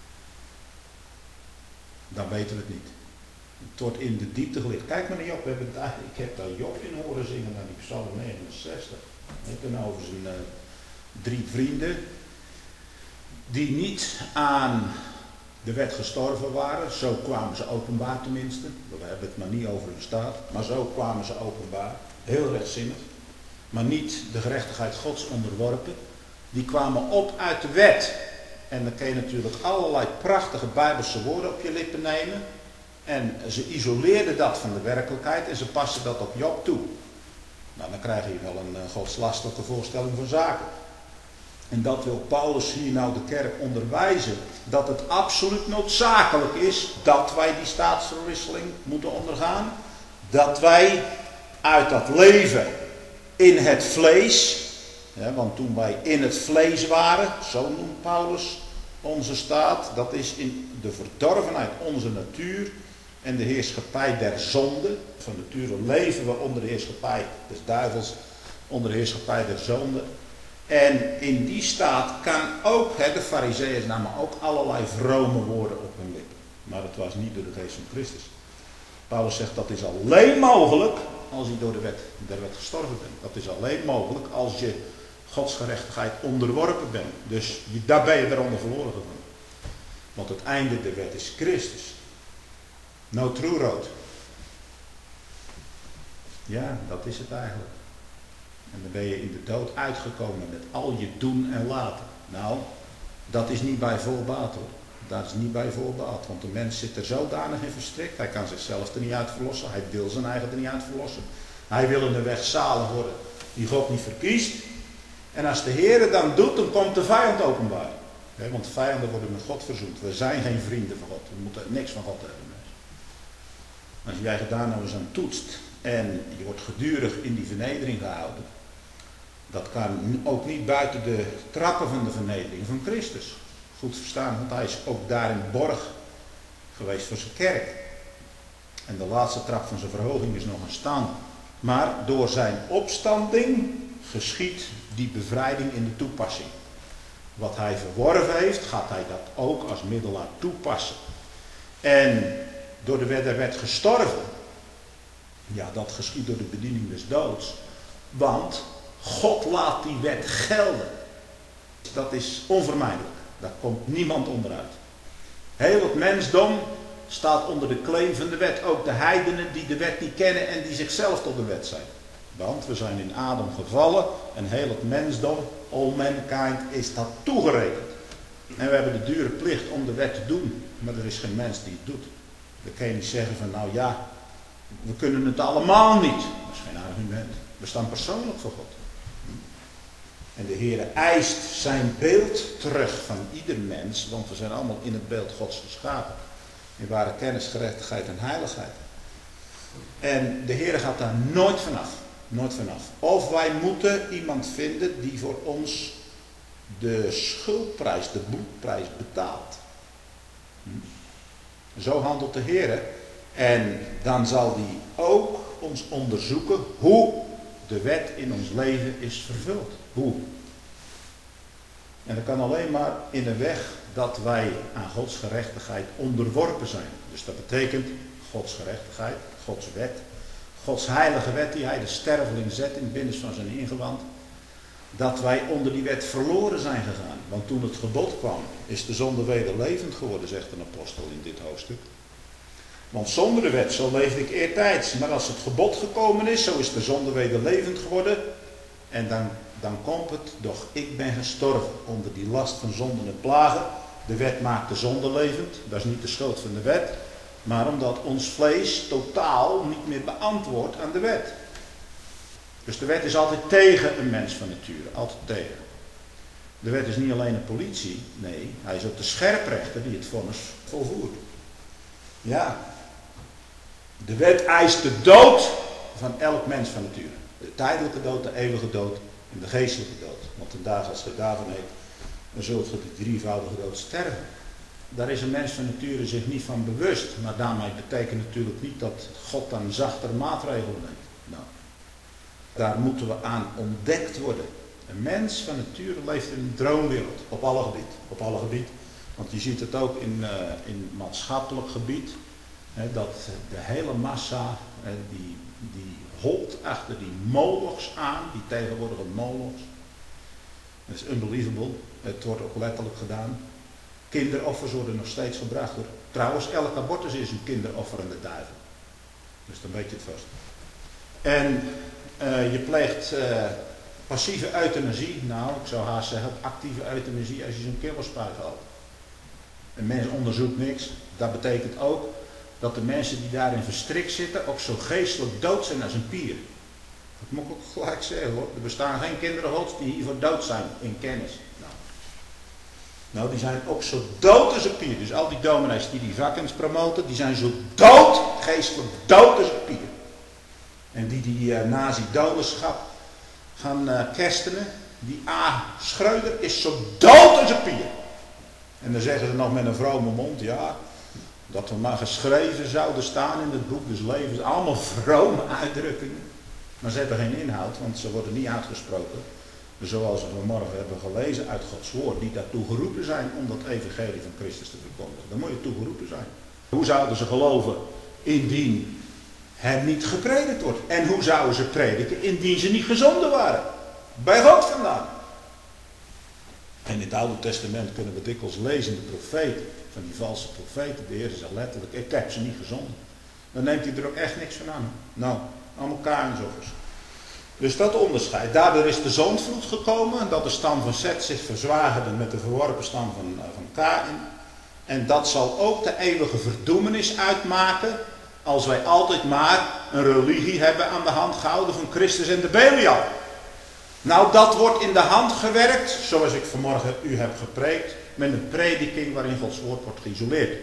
A: dan weten we het niet. Het wordt in de diepte gelicht. Kijk maar naar Job. We hebben het, ik heb daar Job in horen zingen naar die Psalm negenenzestig. En over zijn uh, drie vrienden die niet aan de wet gestorven waren. Zo kwamen ze openbaar tenminste. We hebben het maar niet over hun staat. Maar zo kwamen ze openbaar. Heel rechtzinnig. Maar niet de gerechtigheid Gods onderworpen. Die kwamen op uit de wet. En dan kun je natuurlijk allerlei prachtige Bijbelse woorden op je lippen nemen. En ze isoleerden dat van de werkelijkheid en ze passen dat op Job toe. Nou, dan krijg je wel een uh, godslastelijke voorstelling van zaken. En dat wil Paulus hier nou de kerk onderwijzen. Dat het absoluut noodzakelijk is dat wij die staatsverwisseling moeten ondergaan. Dat wij uit dat leven in het vlees, ja, want toen wij in het vlees waren, zo noemt Paulus onze staat, dat is in de verdorvenheid onze natuur, en de heerschappij der zonde. Van nature leven we onder de heerschappij des duivels, onder de heerschappij der zonde. En in die staat kan ook, hè, de Farizeeërs namen ook allerlei vrome woorden op hun lippen. Maar dat was niet door de geest van Christus. Paulus zegt dat is alleen mogelijk als je door de wet der wet gestorven bent. Dat is alleen mogelijk als je Gods gerechtigheid onderworpen bent. Dus je, daar ben je eronder verloren gegaan. Want het einde der wet is Christus. No true road. Ja, dat is het eigenlijk. En dan ben je in de dood uitgekomen met al je doen en laten. Nou, dat is niet bij voorbaat hoor. Dat is niet bij voorbaat. Want de mens zit er zodanig in verstrikt. Hij kan zichzelf er niet uit verlossen. Hij wil zijn eigen er niet uit verlossen. Hij wil in de weg zalig worden die God niet verkiest. En als de Heer het dan doet, dan komt de vijand openbaar. He, want vijanden worden met God verzoend. We zijn geen vrienden van God. We moeten niks van God hebben. Als jij daar nou eens aan toetst en je wordt gedurig in die vernedering gehouden. Dat kan ook niet buiten de trappen van de vernedering van Christus. Goed verstaan, want hij is ook daar in borg geweest voor zijn kerk. En de laatste trap van zijn verhoging is nog aan staan. Maar door zijn opstanding geschiet die bevrijding in de toepassing. Wat hij verworven heeft, gaat hij dat ook als middelaar toepassen. En door de wet der wet gestorven, ja, dat geschiet door de bediening des doods. Want God laat die wet gelden. Dat is onvermijdelijk. Daar komt niemand onderuit. Heel het mensdom staat onder de claim van de wet. Ook de heidenen die de wet niet kennen en die zichzelf tot de wet zijn. Want we zijn in Adam gevallen en heel het mensdom, all mankind, is dat toegerekend. En we hebben de dure plicht om de wet te doen. Maar er is geen mens die het doet. Dan kan je niet zeggen van nou ja, we kunnen het allemaal niet. Dat is geen argument. We staan persoonlijk voor God. En de Heer eist zijn beeld terug van ieder mens, want we zijn allemaal in het beeld Gods geschapen. In ware kennis, gerechtigheid en heiligheid. En de Heer gaat daar nooit vanaf. Nooit vanaf. Of wij moeten iemand vinden die voor ons de schuldprijs, de bloedprijs betaalt. Hm? Zo handelt de Heer. En dan zal hij ook ons onderzoeken hoe de wet in ons leven is vervuld. Hoe? En dat kan alleen maar in de weg dat wij aan Gods gerechtigheid onderworpen zijn. Dus dat betekent Gods gerechtigheid, Gods wet, Gods heilige wet die hij de sterveling zet in het binnenste van zijn ingewand. Dat wij onder die wet verloren zijn gegaan. Want toen het gebod kwam, is de zonde wederlevend geworden, zegt een apostel in dit hoofdstuk. Want zonder de wet, zo leefde ik eertijds. Maar als het gebod gekomen is, zo is de zonde wederlevend geworden. En dan, dan komt het, doch ik ben gestorven onder die last van zonden en plagen. De wet maakt de zonde levend, dat is niet de schuld van de wet. Maar omdat ons vlees totaal niet meer beantwoordt aan de wet. Dus de wet is altijd tegen een mens van nature, altijd tegen. De wet is niet alleen een politie, nee, hij is ook de scherprechter die het vonnis volvoert. Ja, de wet eist de dood van elk mens van nature. De tijdelijke dood, de eeuwige dood en de geestelijke dood. Want een dag als ge daarvan heet, dan zult ge de drievoudige dood sterven. Daar is een mens van nature zich niet van bewust. Maar daarmee betekent natuurlijk niet dat God dan zachter maatregelen neemt. Nou, daar moeten we aan ontdekt worden. Een mens van nature leeft in een droomwereld. Op alle gebied. Op alle gebied. Want je ziet het ook in, uh, in maatschappelijk gebied. Hè, dat de hele massa, hè, die, die holt achter die molochs aan. Die tegenwoordige molochs. Dat is unbelievable. Het wordt ook letterlijk gedaan. Kinderoffers worden nog steeds gebracht. Door, trouwens, elk abortus is een kinderoffer aan de duivel. Dus dan weet je het vast. En uh, je pleegt uh, passieve euthanasie. Nou, ik zou haast zeggen actieve euthanasie als je zo'n killerspuit haalt. Een mens onderzoekt niks. Dat betekent ook dat de mensen die daarin verstrikt zitten ook zo geestelijk dood zijn als een pier. Dat moet ik ook gelijk zeggen hoor. Er bestaan geen kinderen gods die hiervoor dood zijn in kennis. Nou. Nou, die zijn ook zo dood als een pier. Dus al die dominees die die vakkens promoten, die zijn zo dood, geestelijk dood als een pier. En die die uh, nazi-doderschap gaan uh, kerstenen, die A. Schreuder is zo dood als een pier. En dan zeggen ze nog met een vrome mond, ja, Dat we maar geschreven zouden staan in het boek des levens. Allemaal vrome uitdrukkingen. Maar ze hebben geen inhoud, want ze worden niet uitgesproken. Zoals we vanmorgen hebben gelezen uit Gods woord. Die daartoe geroepen zijn om dat evangelie van Christus te verkondigen. Daar moet je toe geroepen zijn. Hoe zouden ze geloven indien er niet gepredikt wordt? En hoe zouden ze prediken indien ze niet gezonden waren? Bij God vandaan. En in het Oude Testament kunnen we dikwijls lezen de profeten, van die valse profeten. De Heer zegt letterlijk, ik heb ze niet gezonden. Dan neemt hij er ook echt niks van aan. Nou, allemaal kaarnzoffers. Dus dat onderscheid. Daardoor is de zondvloed gekomen. Dat de stam van Zet zich verzwagerde met de verworpen stam van, van Kaïn. En dat zal ook de eeuwige verdoemenis uitmaken. Als wij altijd maar een religie hebben aan de hand gehouden van Christus en de Belial. Nou, dat wordt in de hand gewerkt, zoals ik vanmorgen u heb gepreekt, met een prediking waarin Gods woord wordt geïsoleerd.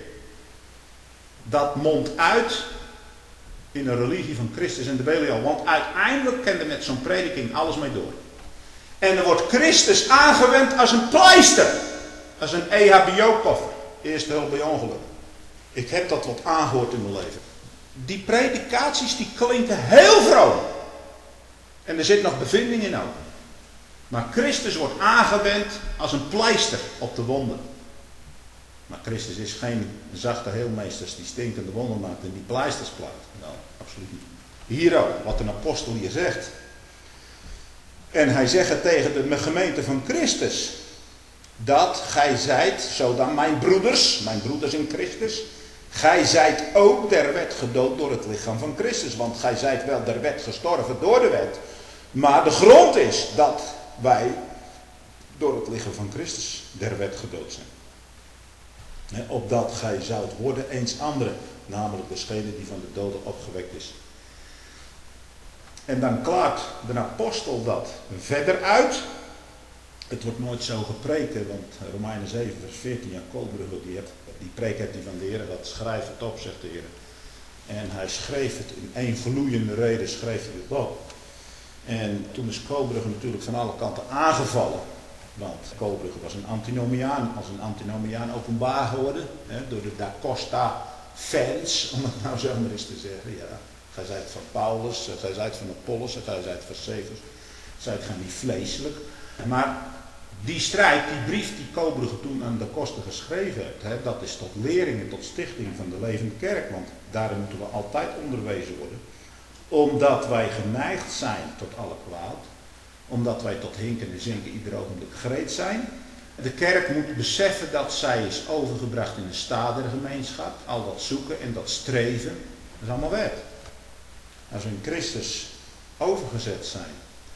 A: Dat mondt uit in een religie van Christus en de Belial, want uiteindelijk kent er met zo'n prediking alles mee door. En er wordt Christus aangewend als een pleister, als een E H B O-koffer, eerste hulp bij ongeluk. Ik heb dat wat aangehoord in mijn leven. Die predikaties die klinken heel vroom. En er zit nog bevinding in ook. Maar Christus wordt aangewend als een pleister op de wonden. Maar Christus is geen zachte heelmeester die stinkende wonden maakt en die pleisters plakt. Nou, absoluut niet. Hier ook, wat een apostel hier zegt. En hij zegt het tegen de gemeente van Christus. Dat gij zijt, zodan mijn broeders, mijn broeders in Christus. Gij zijt ook der wet gedood door het lichaam van Christus. Want gij zijt wel der wet gestorven door de wet. Maar de grond is dat wij door het lichaam van Christus der wet gedood zijn. He, opdat gij zoudt worden eens anderen. Namelijk degene die van de doden opgewekt is. En dan klaart de apostel dat verder uit. Het wordt nooit zo gepreken, want Romeinen zeven vers veertien, Jan Koolbrugge, die, die preek heeft die van de Heer, dat schrijft het op, zegt de Heer. En hij schreef het in één vloeiende reden, schreef hij het op. En toen is Koolbrugge natuurlijk van alle kanten aangevallen. Want Koolbrugge was een antinomiaan, als een antinomiaan openbaar geworden, hè, door de Da Costa fans, om het nou zo maar eens te zeggen. Ja, gij zijt van Paulus, gij zijt van Apollos, gij zijt van Cephas, zijt gij niet vleeselijk. Maar die strijd, die brief die Koolbrugge toen aan Da Costa geschreven heeft, hè, dat is tot leringen, tot stichting van de levende kerk, want daarin moeten we altijd onderwezen worden. Omdat wij geneigd zijn tot alle kwaad. Omdat wij tot hinken en zinken ieder ogenblik gereed zijn. De kerk moet beseffen dat zij is overgebracht in de staat der gemeenschap. Al dat zoeken en dat streven, dat is allemaal weg. Als we in Christus overgezet zijn.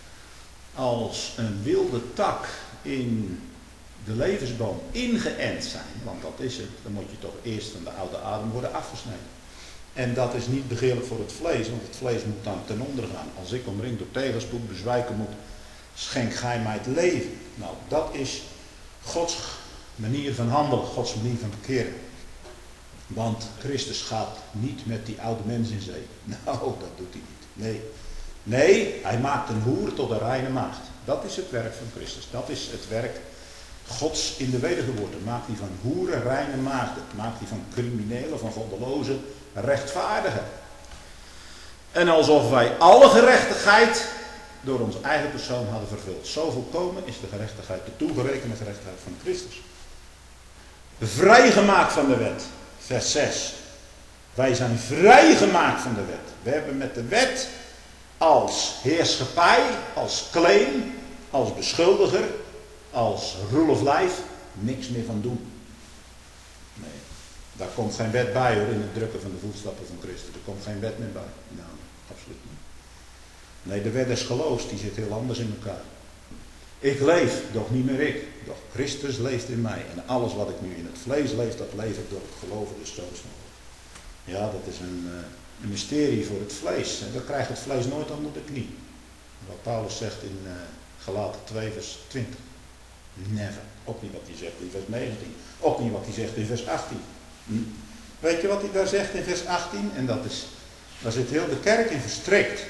A: Als een wilde tak in de levensboom ingeënt zijn. Want dat is het. Dan moet je toch eerst van de oude adem worden afgesneden. En dat is niet begeerlijk voor het vlees, want het vlees moet dan ten onder gaan. Als ik omringd door tegenspoed bezwijken moet, schenk gij mij het leven. Nou, dat is Gods manier van handelen, Gods manier van bekeren. Want Christus gaat niet met die oude mens in zee. Nou, dat doet hij niet. Nee. Nee, hij maakt een hoer tot een reine maagd. Dat is het werk van Christus. Dat is het werk Gods in de wedergeboorte. Maakt hij van hoeren reine maagden. Maakt hij van criminelen, van goddelozen rechtvaardigen. En alsof wij alle gerechtigheid door onze eigen persoon hadden vervuld. Zo volkomen is de gerechtigheid, de toegerekende gerechtigheid van Christus. Vrijgemaakt van de wet. Vers zes. Wij zijn vrijgemaakt van de wet. We hebben met de wet als heerschappij, als claim, als beschuldiger, als rule of life niks meer van doen. Nee, daar komt geen wet bij hoor, in het drukken van de voetstappen van Christus. Er komt geen wet meer bij. Nou, absoluut niet. Nee, de wet des geloofs, die zit heel anders in elkaar. Ik leef, doch niet meer ik, doch Christus leeft in mij. En alles wat ik nu in het vlees leef, dat leef ik door het geloven des Zoons van God. Ja, dat is een, uh, een mysterie voor het vlees. En dat krijgt het vlees nooit onder de knie. Wat Paulus zegt in uh, Galaten twee vers twintig. Never. Ook niet wat hij zegt in vers negentien. Ook niet wat hij zegt in vers achttien. Hm? Weet je wat hij daar zegt in vers achttien? En dat is, daar zit heel de kerk in verstrikt.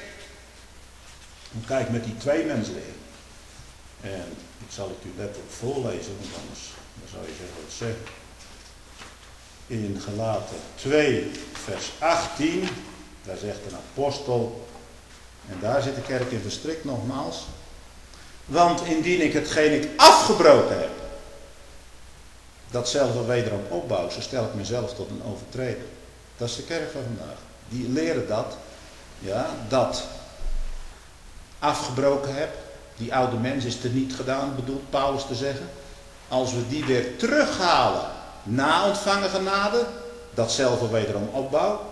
A: En kijk met die twee mensleer. En ik zal het u letterlijk voorlezen, want anders dan zou je zeggen wat zeggen. in Galaten twee, vers achttien. Daar zegt een apostel, en daar zit de kerk in verstrikt nogmaals. Want indien ik hetgeen ik afgebroken heb, dat zelf wel wederom opbouw, zo stel ik mezelf tot een overtreder. Dat is de kerk van vandaag. Die leren dat, ja, dat afgebroken heb, die oude mens is er niet gedaan, bedoelt Paulus te zeggen. Als we die weer terughalen na ontvangen genade, dat zelf wel wederom opbouw,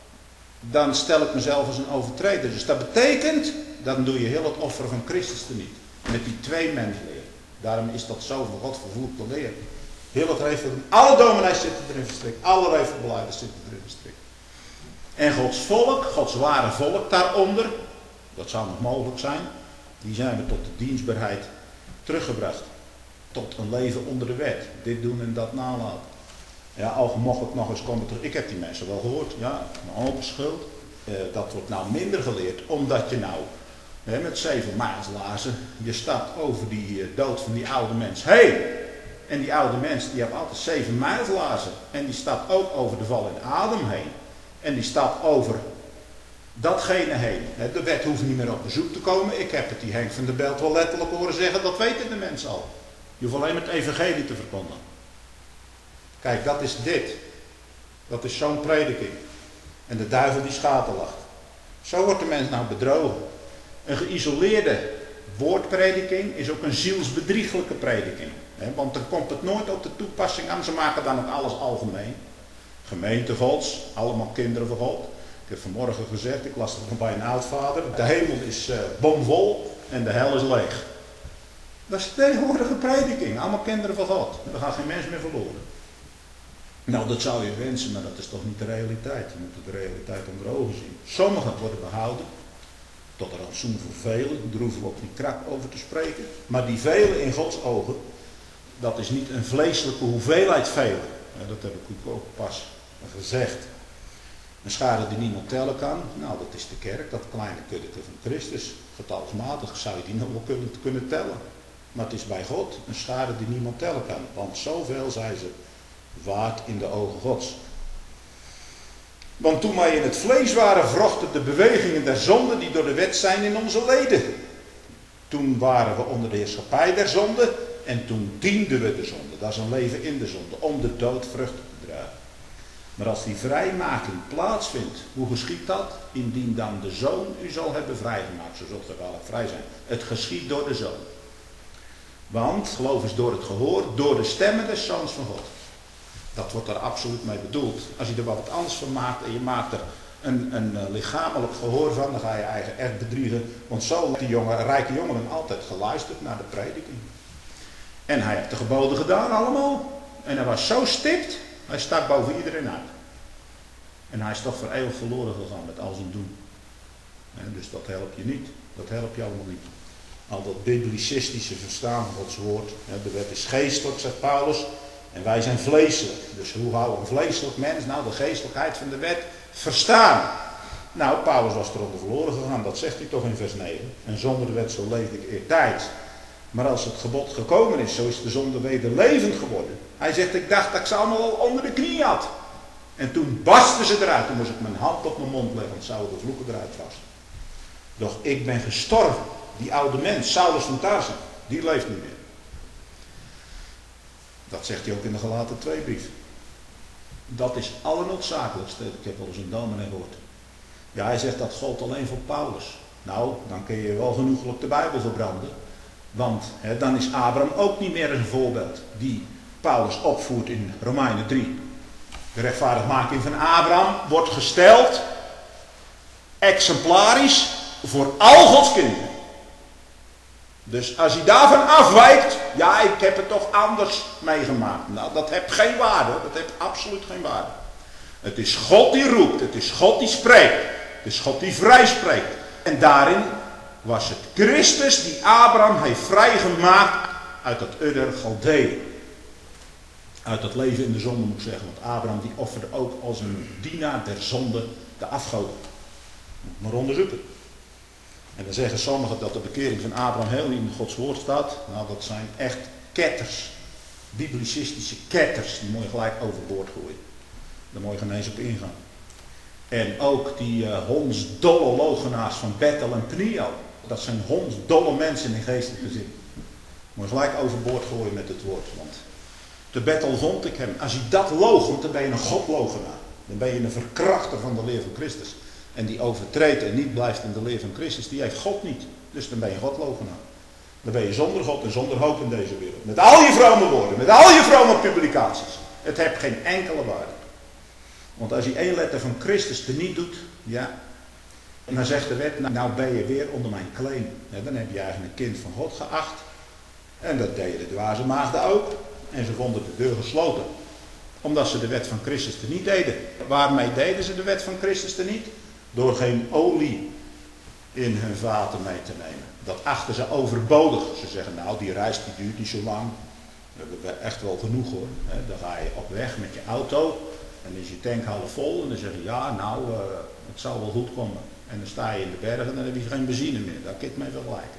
A: dan stel ik mezelf als een overtreder. Dus dat betekent, dan doe je heel het offer van Christus er niet. Met die twee mensleer. Daarom is dat zo van God vervloekte leer. Heel het referendum, alle dominees zitten erin verstrikt. Alle referbeleiders zitten erin verstrikt. En Gods volk, Gods ware volk daaronder, dat zou nog mogelijk zijn, die zijn we tot de dienstbaarheid teruggebracht. Tot een leven onder de wet. Dit doen en dat nalaten. Ja, al mocht het nog eens komen terug. Ik heb die mensen wel gehoord. Ja, een open schuld. Uh, dat wordt nou minder geleerd. Omdat je nou hè, met zeven maatlazen. Je stapt over die uh, dood van die oude mens. Hé! Hey! En die oude mens die heeft altijd zeven maatlazen. En die stapt ook over de val in Adam heen. En die stapt over datgene heen. Hè, de wet hoeft niet meer op bezoek te komen. Ik heb het die Henk van der Belt wel letterlijk horen zeggen. Dat weten de mensen al. Je hoeft alleen met het evangelie te verkondigen. Kijk, dat is dit. Dat is zo'n prediking. En de duivel die schaterlacht. Zo wordt de mens nou bedrogen. Een geïsoleerde woordprediking is ook een zielsbedrieglijke prediking. Hè? Want dan komt het nooit op de toepassing aan. Ze maken dan ook alles algemeen. Gemeente Gods, allemaal kinderen van God. Ik heb vanmorgen gezegd, ik las het nog bij een oudvader. De hemel is uh, bomvol en de hel is leeg. Dat is de tegenwoordige prediking. Allemaal kinderen van God. Er gaat geen mens meer verloren. Nou, dat zou je wensen, maar dat is toch niet de realiteit. Je moet de realiteit onder ogen zien. Sommigen worden behouden. Tot een rantsoen voor velen. Daar hoeven we ook niet krak over te spreken. Maar die velen in Gods ogen, dat is niet een vleeselijke hoeveelheid velen. Ja, dat heb ik ook pas gezegd. Een schade die niemand tellen kan. Nou, dat is de kerk. Dat kleine kuddeke van Christus. Getalsmatig zou je die nog wel kunnen, kunnen tellen. Maar het is bij God een schade die niemand tellen kan. Want zoveel zijn ze waard in de ogen Gods. Want toen wij in het vlees waren, wrochten de bewegingen der zonde die door de wet zijn in onze leden. Toen waren we onder de heerschappij der zonde en toen dienden we de zonde. Dat is een leven in de zonde, om de dood vruchten te dragen. Maar als die vrijmaking plaatsvindt, hoe geschiet dat? Indien dan de Zoon u zal hebben vrijgemaakt, zo zult ge wel vrij zijn. Het geschiet door de Zoon. Want, geloof is door het gehoor, door de stemmen des Zoons van God. Dat wordt er absoluut mee bedoeld. Als je er wat anders van maakt en je maakt er een, een lichamelijk gehoor van, dan ga je eigen echt bedriegen. Want zo heeft die jongen, rijke jongen altijd geluisterd naar de prediking. En hij heeft de geboden gedaan allemaal. En hij was zo stipt, hij stak boven iedereen uit. En hij is toch voor eeuwig verloren gegaan met al zijn doen. En dus dat helpt je niet. Dat helpt je allemaal niet. Al dat biblicistische verstaan van Gods woord. De wet is geestelijk, zegt Paulus. En wij zijn vleeselijk. Dus hoe houdt een vleeselijk mens nou de geestelijkheid van de wet verstaan? Nou, Paulus was eronder verloren gegaan. Dat zegt hij toch in vers negen. En zonder de wet zo leefde ik eertijds. Maar als het gebod gekomen is, zo is de zonde weder levend geworden. Hij zegt, ik dacht dat ik ze allemaal al onder de knie had. En toen barstten ze eruit. Toen moest ik mijn hand op mijn mond leggen, want zouden de vloeken eruit wassen. Doch ik ben gestorven. Die oude mens, Saulus van Tarse, die leeft niet meer. Dat zegt hij ook in de Galaten twee brief. Dat is allernoodzakelijkste. Ik heb wel eens een dominee gehoord. Ja, hij zegt dat gold alleen voor Paulus. Nou, dan kun je wel genoeglijk de Bijbel verbranden. Want hè, dan is Abraham ook niet meer een voorbeeld die Paulus opvoert in Romeinen drie. De rechtvaardigmaking van Abraham wordt gesteld exemplarisch voor al Gods kinderen. Dus als hij daarvan afwijkt, ja, ik heb het toch anders meegemaakt. Nou, dat heeft geen waarde, dat heeft absoluut geen waarde. Het is God die roept, het is God die spreekt, het is God die vrij spreekt. En daarin was het Christus die Abraham heeft vrijgemaakt uit dat Ur Galdeeën. Uit dat leven in de zonde moet ik zeggen, want Abraham die offerde ook als een dienaar der zonde de afgoden. Moet maar onderzoeken. En dan zeggen sommigen dat de bekering van Abraham heel niet in Gods woord staat. Nou, dat zijn echt ketters. Biblicistische ketters. Die moet je gelijk overboord gooien. Daar moet je geen eens op ingaan. En ook die uh, hondsdolle loochenaars van Bethel en Peniel. Dat zijn hondsdolle mensen in geestelijke zin. Moet je gelijk overboord gooien met het woord. Want te Bethel vond ik hem. Als je dat loochent, dan ben je een godloochenaar. Dan ben je een verkrachter van de leer van Christus. En die overtreedt en niet blijft in de leer van Christus, die heeft God niet. Dus dan ben je godloochenaar. Dan ben je zonder God en zonder hoop in deze wereld. Met al je vrome woorden, met al je vrome publicaties. Het heeft geen enkele waarde. Want als je één letter van Christus teniet doet, ja, en dan zegt de wet, nou, nou ben je weer onder mijn claim. Ja, dan heb je eigenlijk een kind van God geacht. En dat deden de dwaze maagden ook. En ze vonden de deur gesloten. Omdat ze de wet van Christus teniet deden. Waarmee deden ze de wet van Christus teniet? Door geen olie in hun vaten mee te nemen. Dat achten ze overbodig. Ze zeggen, nou die reis die duurt niet zo lang. Dat hebben we echt wel genoeg hoor. Dan ga je op weg met je auto. En dan is je tank half vol. En dan zeg je, ja nou, uh, het zal wel goed komen. En dan sta je in de bergen en dan heb je geen benzine meer. Daar kun je het mee vergelijken.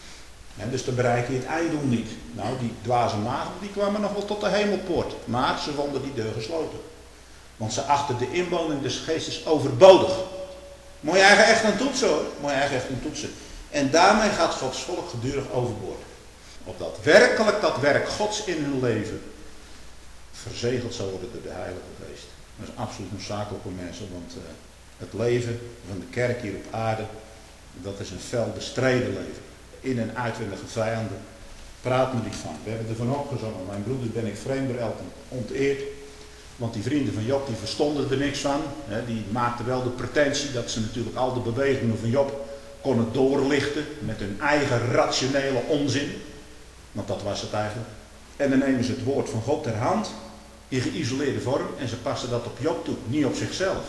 A: En dus dan bereik je het einddoel niet. Nou, die dwaze maagden die kwamen nog wel tot de hemelpoort. Maar ze vonden die deur gesloten. Want ze achten de inwoning des geestes overbodig. Moet je eigenlijk echt aan toetsen hoor. Moet je eigenlijk echt aan toetsen. En daarmee gaat Gods volk gedurig overboord. Opdat werkelijk dat werk Gods in hun leven verzegeld zou worden door de Heilige Geest. Dat is absoluut noodzakelijk voor mensen. Want uh, het leven van de kerk hier op aarde, dat is een fel bestreden leven. In- en uitwendige vijanden. Praat me niet van. We hebben ervan opgezongen. Mijn broeder ben ik vreemder elke onteerd. Want die vrienden van Job die verstonden er niks van. He, die maakten wel de pretentie dat ze natuurlijk al de bewegingen van Job konden doorlichten. Met hun eigen rationele onzin. Want dat was het eigenlijk. En dan nemen ze het woord van God ter hand. In geïsoleerde vorm. En ze passen dat op Job toe. Niet op zichzelf.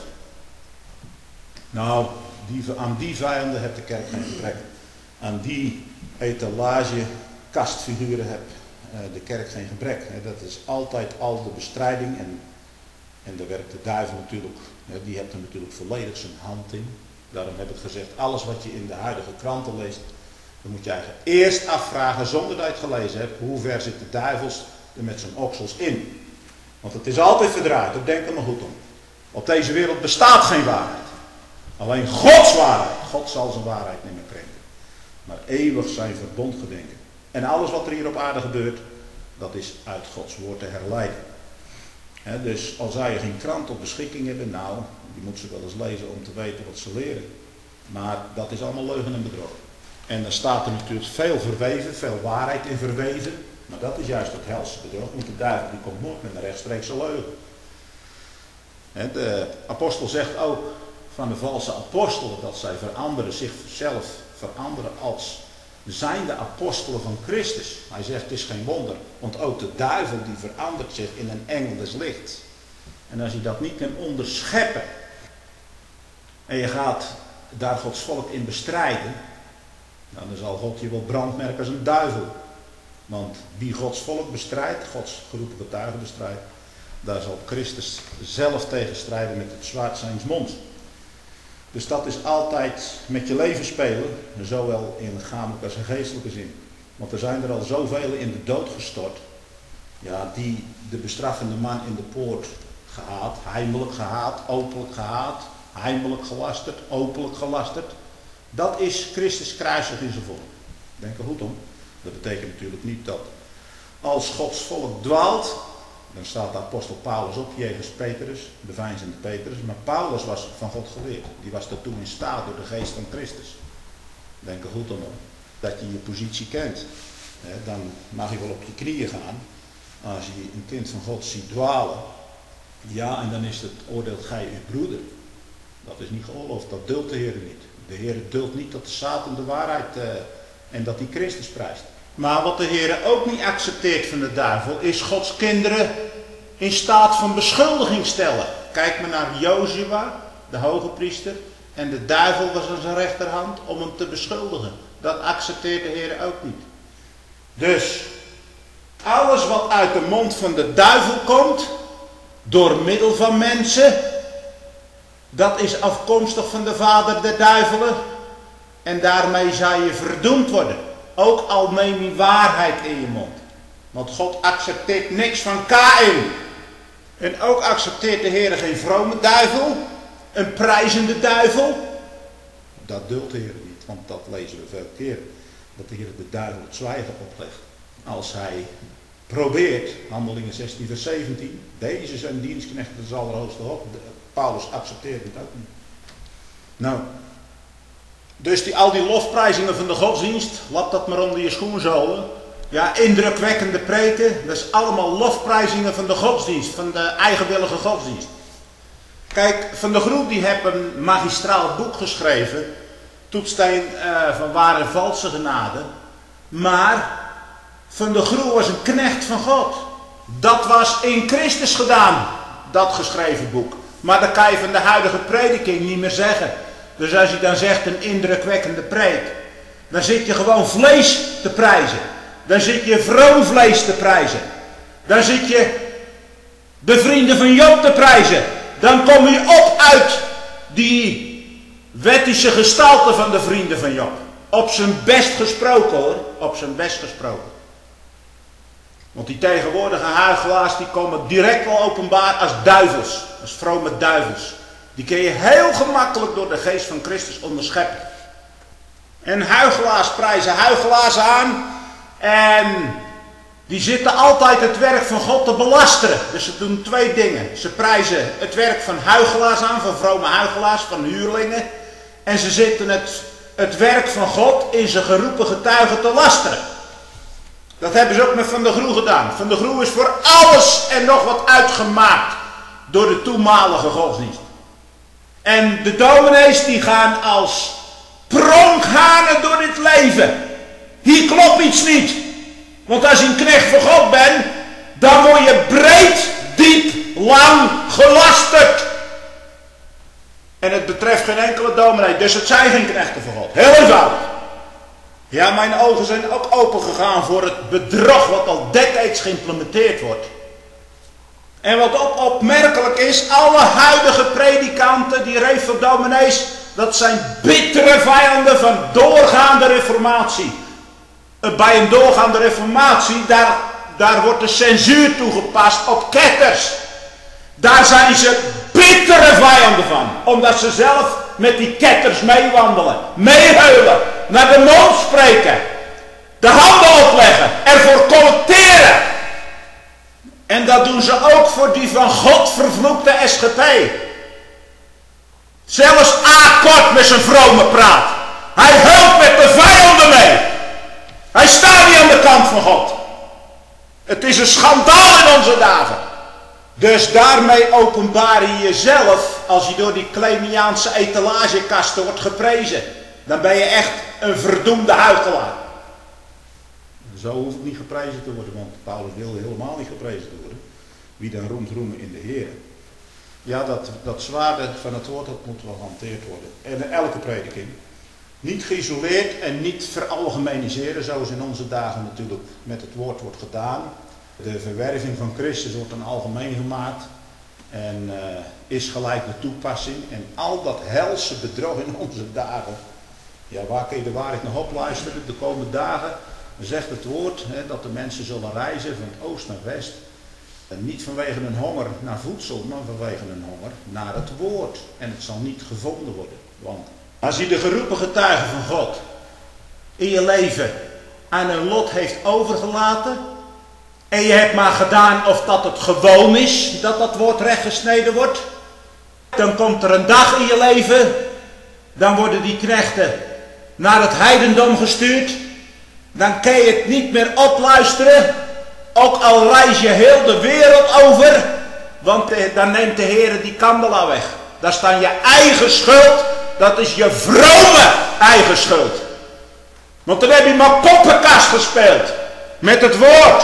A: Nou, die, aan die vijanden heeft de kerk geen gebrek. Aan die etalage kastfiguren heb uh, de kerk geen gebrek. He, dat is altijd al de bestrijding. En, en daar werkt de duivel natuurlijk. He, die hebt er natuurlijk volledig zijn hand in. Daarom heb ik gezegd, alles wat je in de huidige kranten leest, dan moet je eigenlijk eerst afvragen, zonder dat je het gelezen hebt, hoe ver zit de duivels er met zijn oksels in. Want het is altijd verdraaid, daar denk er maar goed om. Op deze wereld bestaat geen waarheid. Alleen Gods waarheid. God zal zijn waarheid niet meer brengen. Maar eeuwig zijn verbond gedenken. En alles wat er hier op aarde gebeurt, dat is uit Gods woord te herleiden. He, dus al zou je geen krant op beschikking hebben, nou, die moet ze wel eens lezen om te weten wat ze leren. Maar dat is allemaal leugen en bedrog. En dan staat er natuurlijk veel verweven, veel waarheid in verweven. Maar dat is juist het helse bedrog. Want de duivel die komt nooit met een rechtstreekse leugen. He, de apostel zegt ook van de valse apostelen dat zij veranderen, zichzelf veranderen als zijnde apostelen van Christus. Hij zegt het is geen wonder, want ook de duivel die verandert zich in een engel des lichts. En als je dat niet kan onderscheppen en je gaat daar Gods volk in bestrijden, dan zal God je wel brandmerken als een duivel. Want wie Gods volk bestrijdt, Gods geroepen getuigen bestrijdt, daar zal Christus zelf tegen strijden met het zwaard zijns monds. Dus dat is altijd met je leven spelen, zowel in lichamelijke als in geestelijke zin. Want er zijn er al zoveel in de dood gestort, ja, die de bestraffende man in de poort gehaat, heimelijk gehaat, openlijk gehaat, heimelijk gelasterd, openlijk gelasterd. Dat is Christus kruisig in zijn volk. Denk er goed om. Dat betekent natuurlijk niet dat als Gods volk dwaalt, dan staat de apostel Paulus op, jegens Petrus, de vijzende Petrus. Maar Paulus was van God geleerd. Die was daartoe in staat door de geest van Christus. Denk er goed om, dat je je positie kent. Dan mag je wel op je knieën gaan. Als je een kind van God ziet dwalen. Ja, en dan is het oordeelt gij uw broeder. Dat is niet geoorloofd, dat duldt de Heer niet. De Heer duldt niet dat de Satan de waarheid uh, en dat hij Christus prijst. Maar wat de Heer ook niet accepteert van de duivel, is Gods kinderen in staat van beschuldiging stellen. Kijk maar naar Jozua, de hoge priester, en de duivel was aan zijn rechterhand om hem te beschuldigen. Dat accepteert de Heer ook niet. Dus, alles wat uit de mond van de duivel komt, door middel van mensen, dat is afkomstig van de vader der duivelen. En daarmee zou je verdoemd worden. Ook al neem je waarheid in je mond. Want God accepteert niks van Kaïn. En ook accepteert de Heer geen vrome duivel, een prijzende duivel. Dat duldt de Heer niet, want dat lezen we veel keer. Dat de Heer de duivel het zwijgen oplegt. Als hij probeert, Handelingen zestien vers zeventien, deze zijn dienstknechten des Allerhoogste God. Paulus accepteert het ook niet. Nou, dus die, al die lofprijzingen van de godsdienst, lap dat maar onder je schoenzolen. Ja, indrukwekkende preken, dat is allemaal lofprijzingen van de godsdienst, van de eigenwillige godsdienst. Kijk, Van der Groe die heeft een magistraal boek geschreven, Toetsteen uh, van ware en valse genade. Maar Van der Groe was een knecht van God. Dat was in Christus gedaan, dat geschreven boek. Maar dat kan je van de huidige prediking niet meer zeggen. Dus als je dan zegt een indrukwekkende preek, dan zit je gewoon vlees te prijzen. Dan zit je vroom vlees te prijzen. Dan zit je de vrienden van Job te prijzen. Dan kom je op uit die wettische gestalte van de vrienden van Job. Op zijn best gesproken hoor. Op zijn best gesproken. Want die tegenwoordige huichelaars die komen direct wel openbaar als duivels. Als vrome duivels. Die kun je heel gemakkelijk door de geest van Christus onderscheppen. En huichelaars prijzen huichelaars aan. En die zitten altijd het werk van God te belasteren. Dus ze doen twee dingen. Ze prijzen het werk van huichelaars aan, van vrome huichelaars, van huurlingen. En ze zitten het, het werk van God in zijn geroepen getuigen te lasteren. Dat hebben ze ook met Van der Groe gedaan. Van der Groe is voor alles en nog wat uitgemaakt door de toenmalige godsdienst. En de dominees die gaan als pronkhanen door dit leven. Hier klopt iets niet. Want als je een knecht van God bent, dan word je breed, diep, lang gelasterd. En het betreft geen enkele dominee, dus het zijn geen knechten van God. Heel eenvoudig. Ja, mijn ogen zijn ook open gegaan voor het bedrog wat al decades geïmplementeerd wordt. En wat op opmerkelijk is, alle huidige predikanten, die reveldominees, dat zijn bittere vijanden van doorgaande reformatie. Bij een doorgaande reformatie, daar, daar wordt de censuur toegepast op ketters. Daar zijn ze bittere vijanden van. Omdat ze zelf met die ketters meewandelen. Meehuilen. Naar de mond spreken. De handen opleggen. Ervoor collecteren. En dat doen ze ook voor die van God vervloekte S G P. Zelfs A. Kort met zijn vrome praat. Hij huilt met de vijanden mee. Hij staat niet aan de kant van God. Het is een schandaal in onze dagen. Dus daarmee openbaar je jezelf, als je door die Clemiaanse etalagekasten wordt geprezen. Dan ben je echt een verdoemde huichelaar. Zo hoeft het niet geprezen te worden, want Paulus wilde helemaal niet geprezen te worden. Wie dan roemt, roemen in de Heer. Ja, dat, dat zwaarde van het woord, dat moet wel gehanteerd worden. En in elke prediking. Niet geïsoleerd en niet veralgemeniseren, zoals in onze dagen natuurlijk met het woord wordt gedaan. De verwerving van Christus wordt dan algemeen gemaakt en uh, is gelijk de toepassing. En al dat helse bedrog in onze dagen, ja, waar kun je de waarheid nog opluisteren? De komende dagen zegt het woord hè, dat de mensen zullen reizen van het oost naar west. En niet vanwege een honger naar voedsel, maar vanwege een honger naar het woord. En het zal niet gevonden worden, want als je de geroepen getuigen van God in je leven aan een lot heeft overgelaten en je hebt maar gedaan of dat het gewoon is dat dat woord rechtgesneden wordt, dan komt er een dag in je leven, dan worden die knechten naar het heidendom gestuurd, dan kun je het niet meer opluisteren, ook al reis je heel de wereld over, want dan neemt de Heer die kandelaar weg. Daar staan je eigen schuld. Dat is je vrome eigen schuld. Want dan heb je maar poppenkast gespeeld. Met het woord.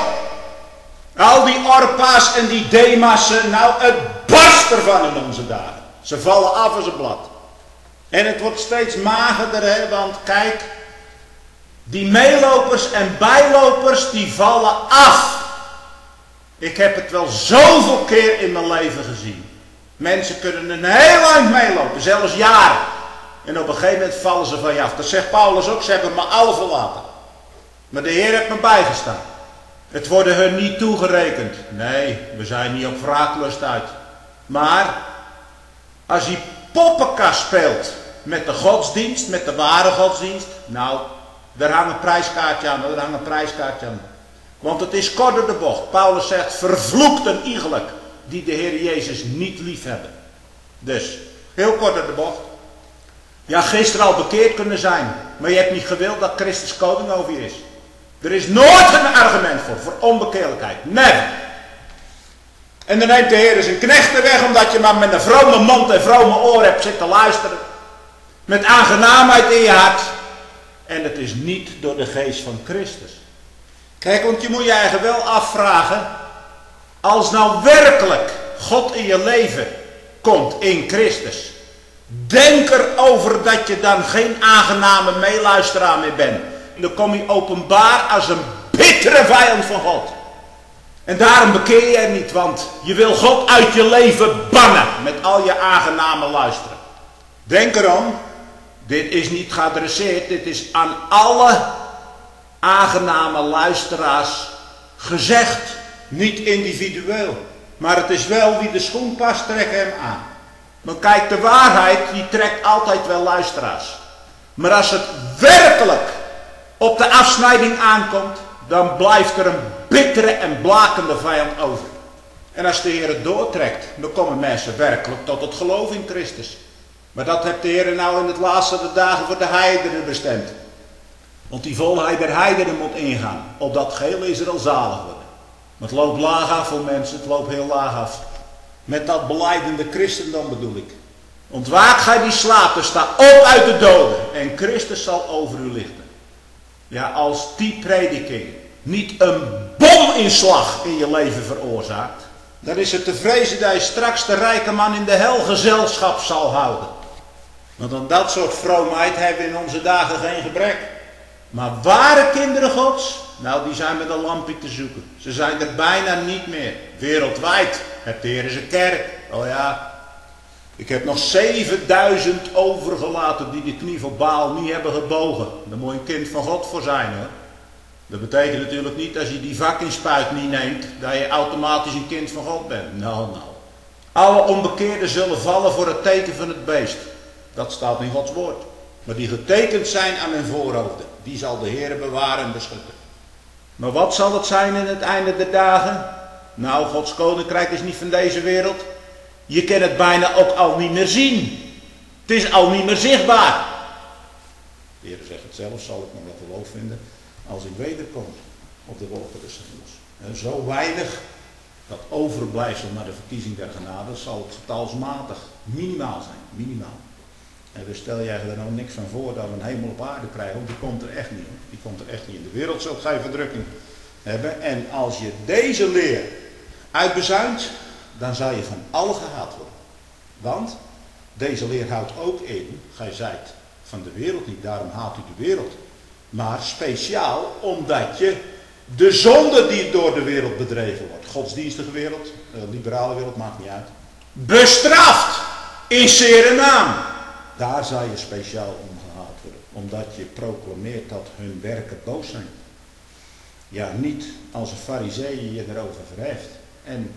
A: Al die Orpa's en die Demassen. Nou, het barst ervan in onze dagen. Ze vallen af als een blad. En het wordt steeds magerder, hè, want kijk. Die meelopers en bijlopers, die vallen af. Ik heb het wel zoveel keer in mijn leven gezien. Mensen kunnen een heel lang meelopen, zelfs jaren. En op een gegeven moment vallen ze van je af. Dat zegt Paulus ook, ze hebben me alle verlaten. Maar de Heer heeft me bijgestaan. Het worden hun niet toegerekend. Nee, we zijn niet op wraaklust uit. Maar als hij poppenkast speelt met de godsdienst, met de ware godsdienst, nou, daar hangt een prijskaartje aan, daar hangt een prijskaartje aan. Want het is kort door de bocht. Paulus zegt, vervloekt en iegelijk die de Heer Jezus niet lief hebben. Dus, heel kort door de bocht. Ja, gisteren al bekeerd kunnen zijn, maar je hebt niet gewild dat Christus koning over je is. Er is nooit een argument voor, voor onbekeerlijkheid. Never. En dan neemt de Heer zijn knechten weg, omdat je maar met een vrome mond en vrome oor hebt zitten luisteren. Met aangenaamheid in je hart. En het is niet door de geest van Christus. Kijk, want je moet je eigen wel afvragen. Als nou werkelijk God in je leven komt in Christus. Denk erover dat je dan geen aangename meeluisteraar meer bent. En dan kom je openbaar als een bittere vijand van God. En daarom bekeer je er niet, want je wil God uit je leven bannen met al je aangename luisteren. Denk erom, dit is niet geadresseerd, dit is aan alle aangename luisteraars gezegd. Niet individueel, maar het is wel wie de schoen past, trek hem aan. Maar kijk, de waarheid, die trekt altijd wel luisteraars. Maar als het werkelijk op de afsnijding aankomt, dan blijft er een bittere en blakende vijand over. En als de Heer het doortrekt, dan komen mensen werkelijk tot het geloof in Christus. Maar dat heeft de Heer nou in het laatste de dagen voor de heidenen bestemd. Want die volheid der heidenen moet ingaan, opdat geheel Israël zalig wordt. Maar het loopt laag af voor mensen, het loopt heel laag af. Met dat belijdende christendom bedoel ik. Ontwaak gij die slaapt, dus sta op uit de doden en Christus zal over u lichten. Ja, als die prediking niet een bominslag in je leven veroorzaakt, dan is het te vrezen dat je straks de rijke man in de hel gezelschap zal houden. Want aan dat soort vroomheid hebben we in onze dagen geen gebrek. Maar ware kinderen Gods, nou die zijn met een lampje te zoeken. Ze zijn er bijna niet meer. Wereldwijd hebt de Heer zijn kerk. Oh ja, ik heb nog zevenduizend overgelaten die de knie voor Baal niet hebben gebogen. Daar moet je een kind van God voor zijn hoor. Dat betekent natuurlijk niet als je die vakinspuit niet neemt, dat je automatisch een kind van God bent. Nou, nou. Alle onbekeerden zullen vallen voor het teken van het beest. Dat staat in Gods woord. Maar die getekend zijn aan hun voorhoofden, die zal de Heer bewaren en beschutten. Maar wat zal het zijn in het einde der dagen? Nou, Gods koninkrijk is niet van deze wereld. Je kan het bijna ook al niet meer zien. Het is al niet meer zichtbaar. De Heer zegt het zelf, zal ik nog wel geloof vinden, als ik wederkom op de wolken des hemels. Zo weinig, dat overblijfsel naar de verkiezing der genade, zal het getalsmatig minimaal zijn. Minimaal. En dus stel jij er nou niks van voor dat we een hemel op aarde krijgen, want die komt er echt niet. Die komt er echt niet. In de wereld zult gij verdrukking hebben. En als je deze leer uitbezuint, dan zal je van alle gehaat worden. Want deze leer houdt ook in, gij zijt van de wereld niet, daarom haat u de wereld. Maar speciaal omdat je de zonde die door de wereld bedreven wordt, godsdienstige wereld, liberale wereld, maakt niet uit, bestraft in zere naam. Daar zal je speciaal om gehaald worden. Omdat je proclameert dat hun werken boos zijn. Ja, niet als een farizeeën je erover verheft. En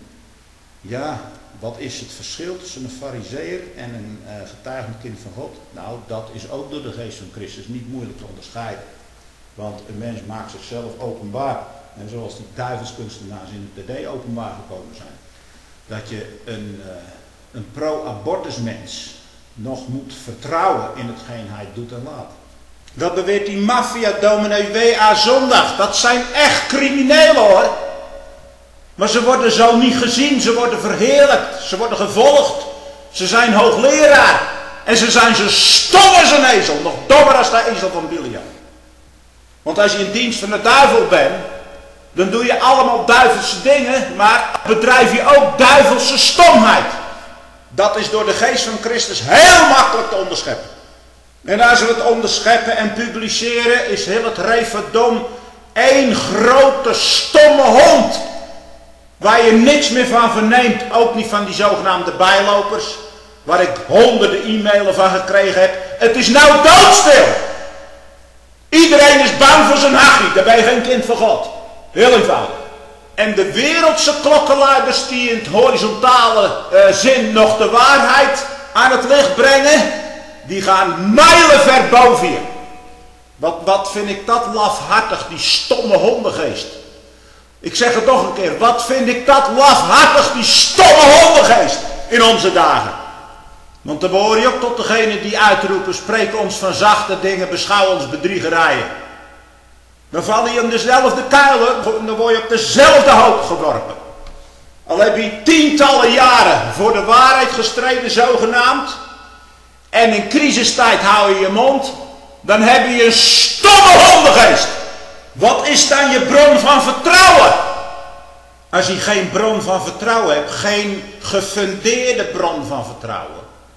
A: ja, wat is het verschil tussen een farizeeër en een uh, getuigend kind van God? Nou, dat is ook door de geest van Christus niet moeilijk te onderscheiden. Want een mens maakt zichzelf openbaar. En zoals die duivelskunstenaars in het D D openbaar gekomen zijn. Dat je een, uh, een pro-abortus mens nog moet vertrouwen in hetgeen hij doet en laat. Dat beweert die maffia dominee W A Zondag. Dat zijn echt criminelen hoor. Maar ze worden zo niet gezien. Ze worden verheerlijkt. Ze worden gevolgd. Ze zijn hoogleraar. En ze zijn zo stom als een ezel. Nog dommer als de ezel van Biliam. Want als je in dienst van de duivel bent, dan doe je allemaal duivelse dingen. Maar bedrijf je ook duivelse stomheid. Dat is door de geest van Christus heel makkelijk te onderscheppen. En als we het onderscheppen en publiceren, is heel het reverdom één grote stomme hond. Waar je niks meer van verneemt. Ook niet van die zogenaamde bijlopers. Waar ik honderden e-mailen van gekregen heb. Het is nou doodstil. Iedereen is bang voor zijn hachie. Dan ben je geen kind van God. Heel eenvoudig. En de wereldse klokkenluiders die in het horizontale uh, zin nog de waarheid aan het licht brengen, die gaan mijlenver boven je. Wat, wat vind ik dat lafhartig, die stomme hondengeest. Ik zeg het nog een keer, wat vind ik dat lafhartig, die stomme hondengeest in onze dagen. Want dan behoor je ook tot degene die uitroepen, spreek ons van zachte dingen, beschouw ons bedriegerijen. Dan val je in dezelfde kuilen, dan word je op dezelfde hoop geworpen. Al heb je tientallen jaren voor de waarheid gestreden zogenaamd, en in crisistijd hou je je mond, dan heb je een stomme hondengeest. Wat is dan je bron van vertrouwen? Als je geen bron van vertrouwen hebt, geen gefundeerde bron van vertrouwen.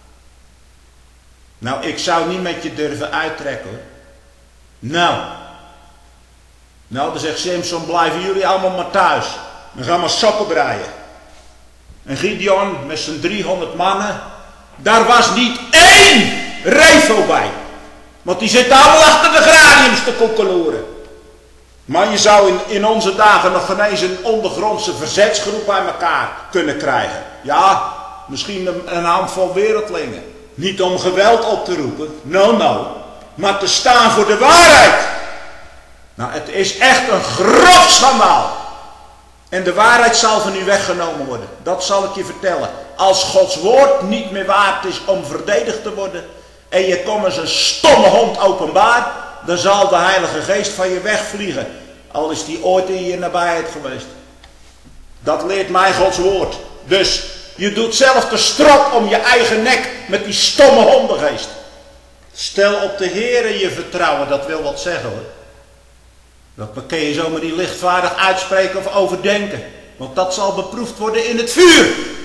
A: Nou, ik zou niet met je durven uittrekken hoor. Nou, nou dan zegt Simpson, blijven jullie allemaal maar thuis. Dan gaan we sokken draaien. En Gideon met zijn driehonderd mannen, daar was niet één revo bij. Want die zitten allemaal achter de graniums te koekeloeren. Maar je zou in, in onze dagen nog geen eens een ondergrondse verzetsgroep bij elkaar kunnen krijgen. Ja, misschien een, een handvol wereldlingen. Niet om geweld op te roepen, no no, maar te staan voor de waarheid. Nou, het is echt een grof schandaal. En de waarheid zal van u weggenomen worden. Dat zal ik je vertellen. Als Gods woord niet meer waard is om verdedigd te worden, en je komt als een stomme hond openbaar, dan zal de Heilige Geest van je wegvliegen. Al is die ooit in je nabijheid geweest. Dat leert mij Gods woord. Dus je doet zelf de strop om je eigen nek met die stomme hondengeest. Stel op de Heere je vertrouwen, dat wil wat zeggen hoor. Dat kun je zomaar niet lichtvaardig uitspreken of overdenken. Want dat zal beproefd worden in het vuur.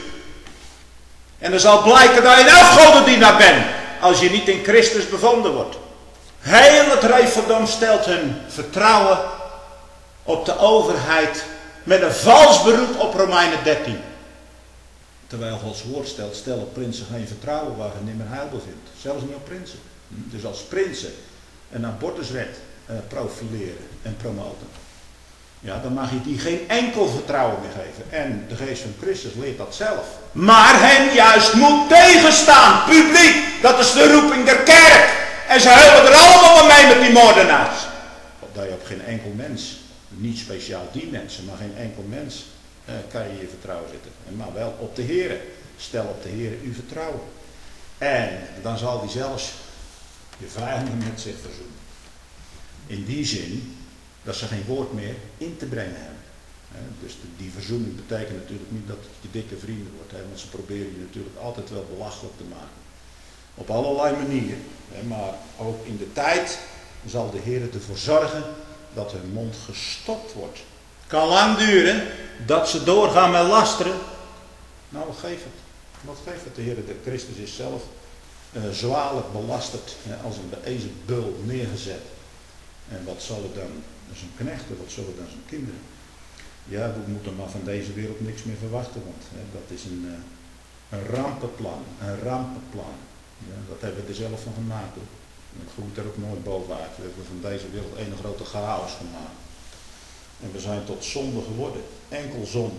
A: En er zal blijken dat je een afgodendienaar bent, als je niet in Christus bevonden wordt. Heel het reefverdom stelt hun vertrouwen op de overheid met een vals beroep op Romeinen dertien. Terwijl Gods woord stelt, stel op prinsen geen vertrouwen waar je niet meer heil bevindt. Zelfs niet op prinsen. Dus als prinsen een abortuswet uh, profileren en promoten, ja, dan mag je die geen enkel vertrouwen meer geven. En de geest van Christus leert dat zelf. Maar hen juist moet tegenstaan, publiek. Dat is de roeping der kerk. En ze huilen er allemaal mee met die moordenaars. Opdat je op geen enkel mens, niet speciaal die mensen, maar geen enkel mens, eh, kan je je vertrouwen zetten. Maar wel op de Heere. Stel op de Heere uw vertrouwen. En dan zal die zelfs je vijanden met zich verzoenen. In die zin dat ze geen woord meer in te brengen hebben. Dus die verzoening betekent natuurlijk niet dat het je dikke vrienden wordt. Want ze proberen je natuurlijk altijd wel belachelijk te maken. Op allerlei manieren. Maar ook in de tijd zal de Heer ervoor zorgen dat hun mond gestopt wordt. Het kan lang duren dat ze doorgaan met lasteren. Nou, wat geeft het? Wat geeft het? De Heer, de Christus is zelf uh, zwaarlijk belasterd, hè, als een beëzelbul neergezet. En wat zullen dan zijn knechten, wat zullen dan zijn kinderen? Ja, we moeten maar van deze wereld niks meer verwachten, want hè, dat is een, uh, een rampenplan, een rampenplan. Ja, dat hebben we er zelf van gemaakt. Hoor. Het groeit er ook nooit bovenuit. We hebben van deze wereld een grote chaos gemaakt. En we zijn tot zonde geworden. Enkel zonde.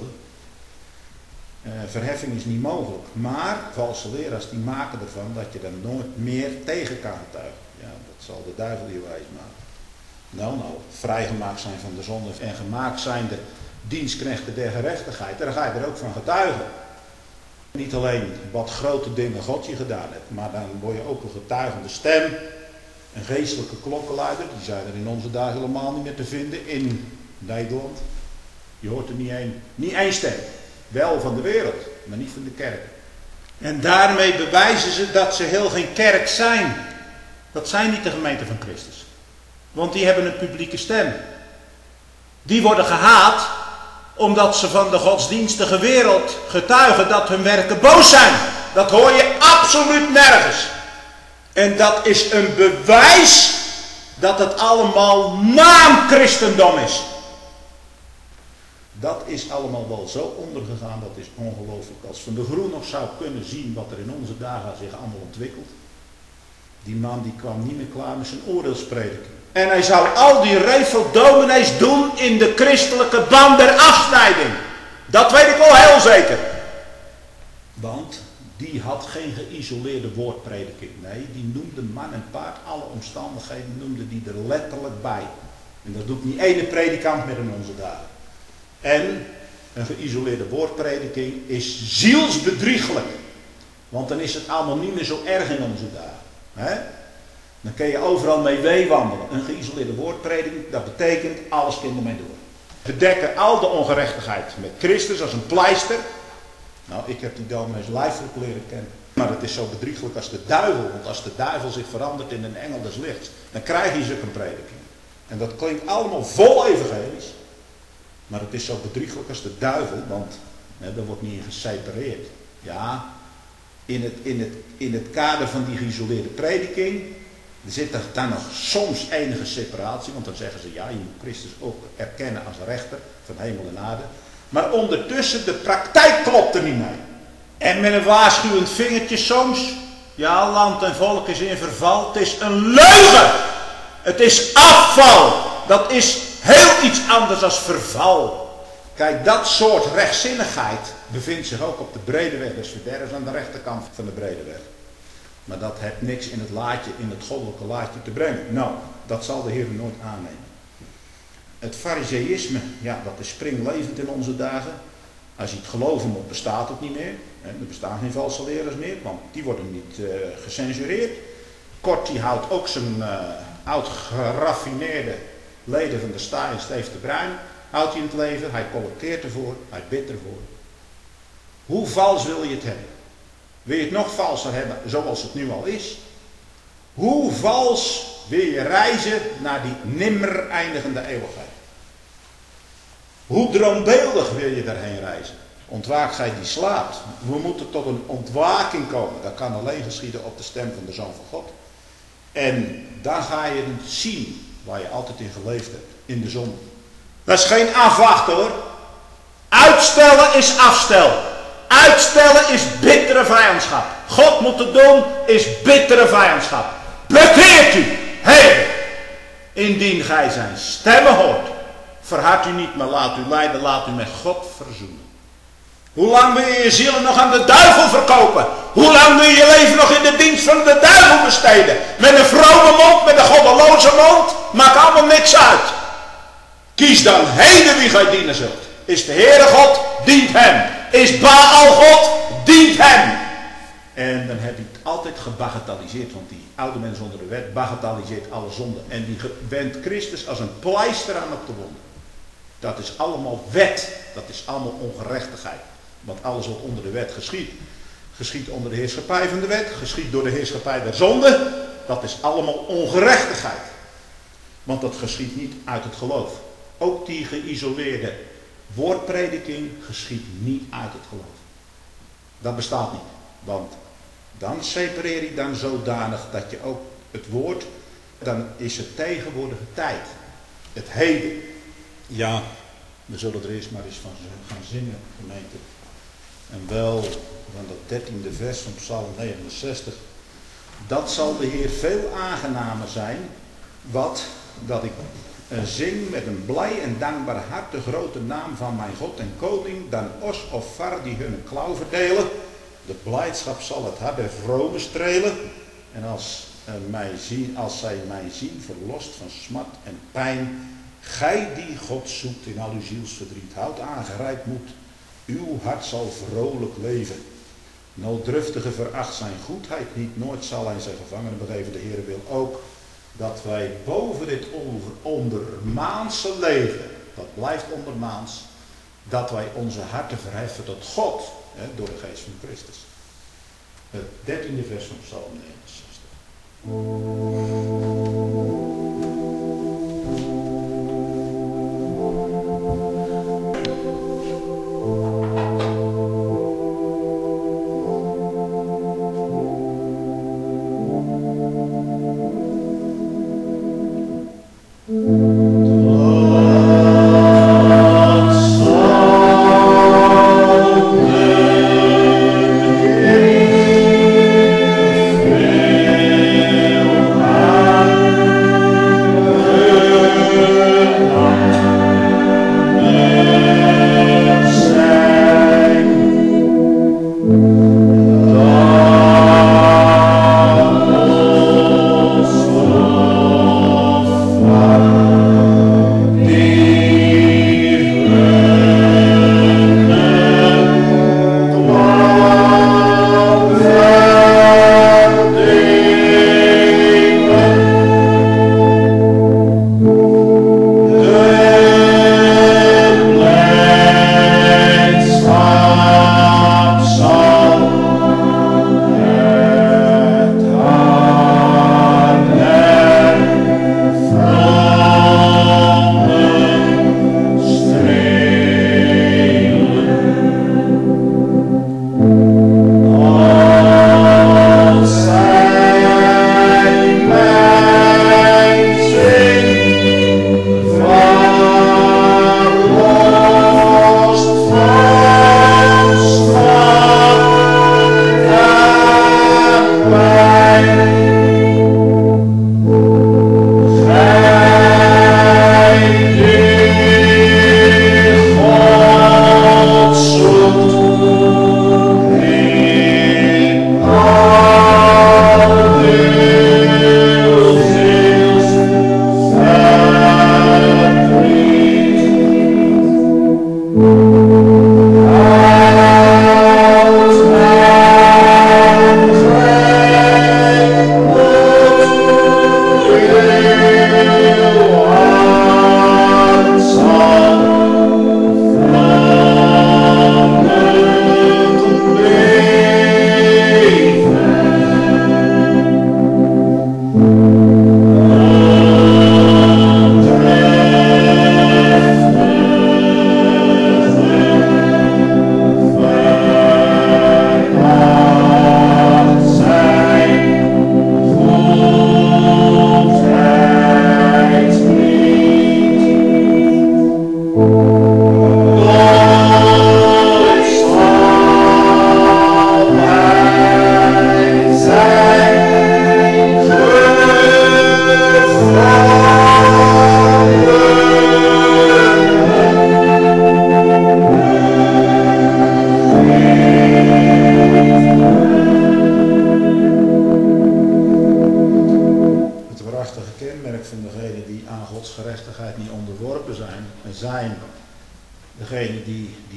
A: Uh, verheffing is niet mogelijk. Maar valse leraars die maken ervan dat je er nooit meer tegen kan getuigen. Ja, dat zal de duivel je wijs maken. Nou, nou, vrijgemaakt zijn van de zonde en gemaakt zijn de dienstknechten der gerechtigheid. Daar ga je er ook van getuigen. Niet alleen wat grote dingen God je gedaan hebt, maar dan word je ook een getuigende stem. Een geestelijke klokkenluider, die zijn er in onze dagen helemaal niet meer te vinden in Nederland. Je hoort er niet één, niet één stem. Wel van de wereld, maar niet van de kerk. En daarmee bewijzen ze dat ze heel geen kerk zijn. Dat zijn niet de gemeente van Christus. Want die hebben een publieke stem. Die worden gehaat omdat ze van de godsdienstige wereld getuigen dat hun werken boos zijn. Dat hoor je absoluut nergens. En dat is een bewijs dat het allemaal naam-christendom is. Dat is allemaal wel zo ondergegaan, dat is ongelooflijk. Als Van de Groen nog zou kunnen zien wat er in onze dagen zich allemaal ontwikkelt. Die man die kwam niet meer klaar met zijn oordeelsprediking. En hij zal al die revel dominees doen in de christelijke band der afsnijding. Dat weet ik wel heel zeker. Want die had geen geïsoleerde woordprediking. Nee, die noemde man en paard, alle omstandigheden noemde die er letterlijk bij. En dat doet niet ene predikant meer in onze dagen. En een geïsoleerde woordprediking is zielsbedriegelijk. Want dan is het allemaal niet meer zo erg in onze dagen. He? Dan kun je overal mee meewandelen. Een geïsoleerde woordprediking, dat betekent alles kan ermee door. We dekken al de ongerechtigheid met Christus als een pleister. Nou, ik heb die dominees lijfelijk leren kennen. Maar het is zo bedriegelijk als de duivel. Want als de duivel zich verandert in een engel des lichts, dan krijg je zulke prediking. En dat klinkt allemaal vol evangelisch. Maar het is zo bedrieglijk als de duivel, want hè, daar wordt niet in gesepareerd. Ja, in het, in, het, in het kader van die geïsoleerde prediking zit er dan nog soms enige separatie. Want dan zeggen ze, ja, je moet Christus ook erkennen als rechter van hemel en aarde. Maar ondertussen, de praktijk klopt er niet mee. En met een waarschuwend vingertje soms, ja, land en volk is in verval. Het is een leugen. Het is afval. Dat is heel iets anders dan verval. Kijk, dat soort rechtzinnigheid bevindt zich ook op de brede weg des verderfs aan de rechterkant van de brede weg. Maar dat heeft niks in het laadje, in het goddelijke laadje te brengen. Nou, dat zal de Heer nooit aannemen. Het farizeïsme, ja, dat is springlevend in onze dagen. Als je het geloven moet, bestaat het niet meer. Er bestaan geen valse leraars meer, want die worden niet uh, gecensureerd. Kort, die houdt ook zijn uh, oud geraffineerde leden van de Sta en Steef de Bruin, houdt hij in het leven, hij collecteert ervoor, hij bidt ervoor. Hoe vals wil je het hebben? Wil je het nog valser hebben zoals het nu al is? Hoe vals wil je reizen naar die nimmer eindigende eeuwigheid? Hoe droombeeldig wil je daarheen reizen? Ontwaakt gij die slaapt. We moeten tot een ontwaking komen. Dat kan alleen geschieden op de stem van de Zoon van God. En dan ga je het zien waar je altijd in geleefd hebt. In de zon. Dat is geen afwachten hoor. Uitstellen is afstel. Uitstellen is bittere vijandschap. God moeten doen is bittere vijandschap. Bekeert u. Hey, indien gij zijn stemmen hoort. Verhard u niet, maar laat u leiden. Laat u met God verzoenen. Hoe lang wil je je zielen nog aan de duivel verkopen? Hoe lang wil je je leven nog in de dienst van de duivel besteden? Met een vrome mond, met een goddeloze mond? Maakt allemaal niks uit. Kies dan heden wie gij dienen zult. Is de Heere God, dient hem. Is Baal God, dient hem. En dan heb je het altijd gebagatelliseerd, want die oude mens onder de wet bagatelliseert alle zonden. En die wendt Christus als een pleister aan op de wonden. Dat is allemaal wet, dat is allemaal ongerechtigheid. Want alles wat onder de wet geschiet, geschiet onder de heerschappij van de wet, geschiet door de heerschappij der zonde. Dat is allemaal ongerechtigheid. Want dat geschiet niet uit het geloof. Ook die geïsoleerde woordprediking geschiet niet uit het geloof. Dat bestaat niet. Want dan separeer je dan zodanig dat je ook het woord, dan is het tegenwoordige tijd. Het heden. Ja, we zullen er eerst maar eens van gaan zingen, gemeente. En wel van dat dertiende vers van Psalm negenenzestig. Dat zal de Heer veel aangenamer zijn, wat dat ik uh, zing met een blij en dankbaar hart de grote naam van mijn God en koning, dan os of var die hun klauw verdelen. De blijdschap zal het hart der vromen strelen. En als, uh, mij zien, als zij mij zien verlost van smart en pijn, gij die God zoekt in al uw zielsverdriet, houd aangereikt moed, uw hart zal vrolijk leven. Nooddruftige veracht zijn goedheid niet, nooit zal hij zijn gevangenen begeven. De Heer wil ook dat wij boven dit ondermaanse leven, dat blijft ondermaans, dat wij onze harten verheffen tot God, hè, door de geest van Christus. Het dertiende vers van Psalm negenenzestig.
B: Veel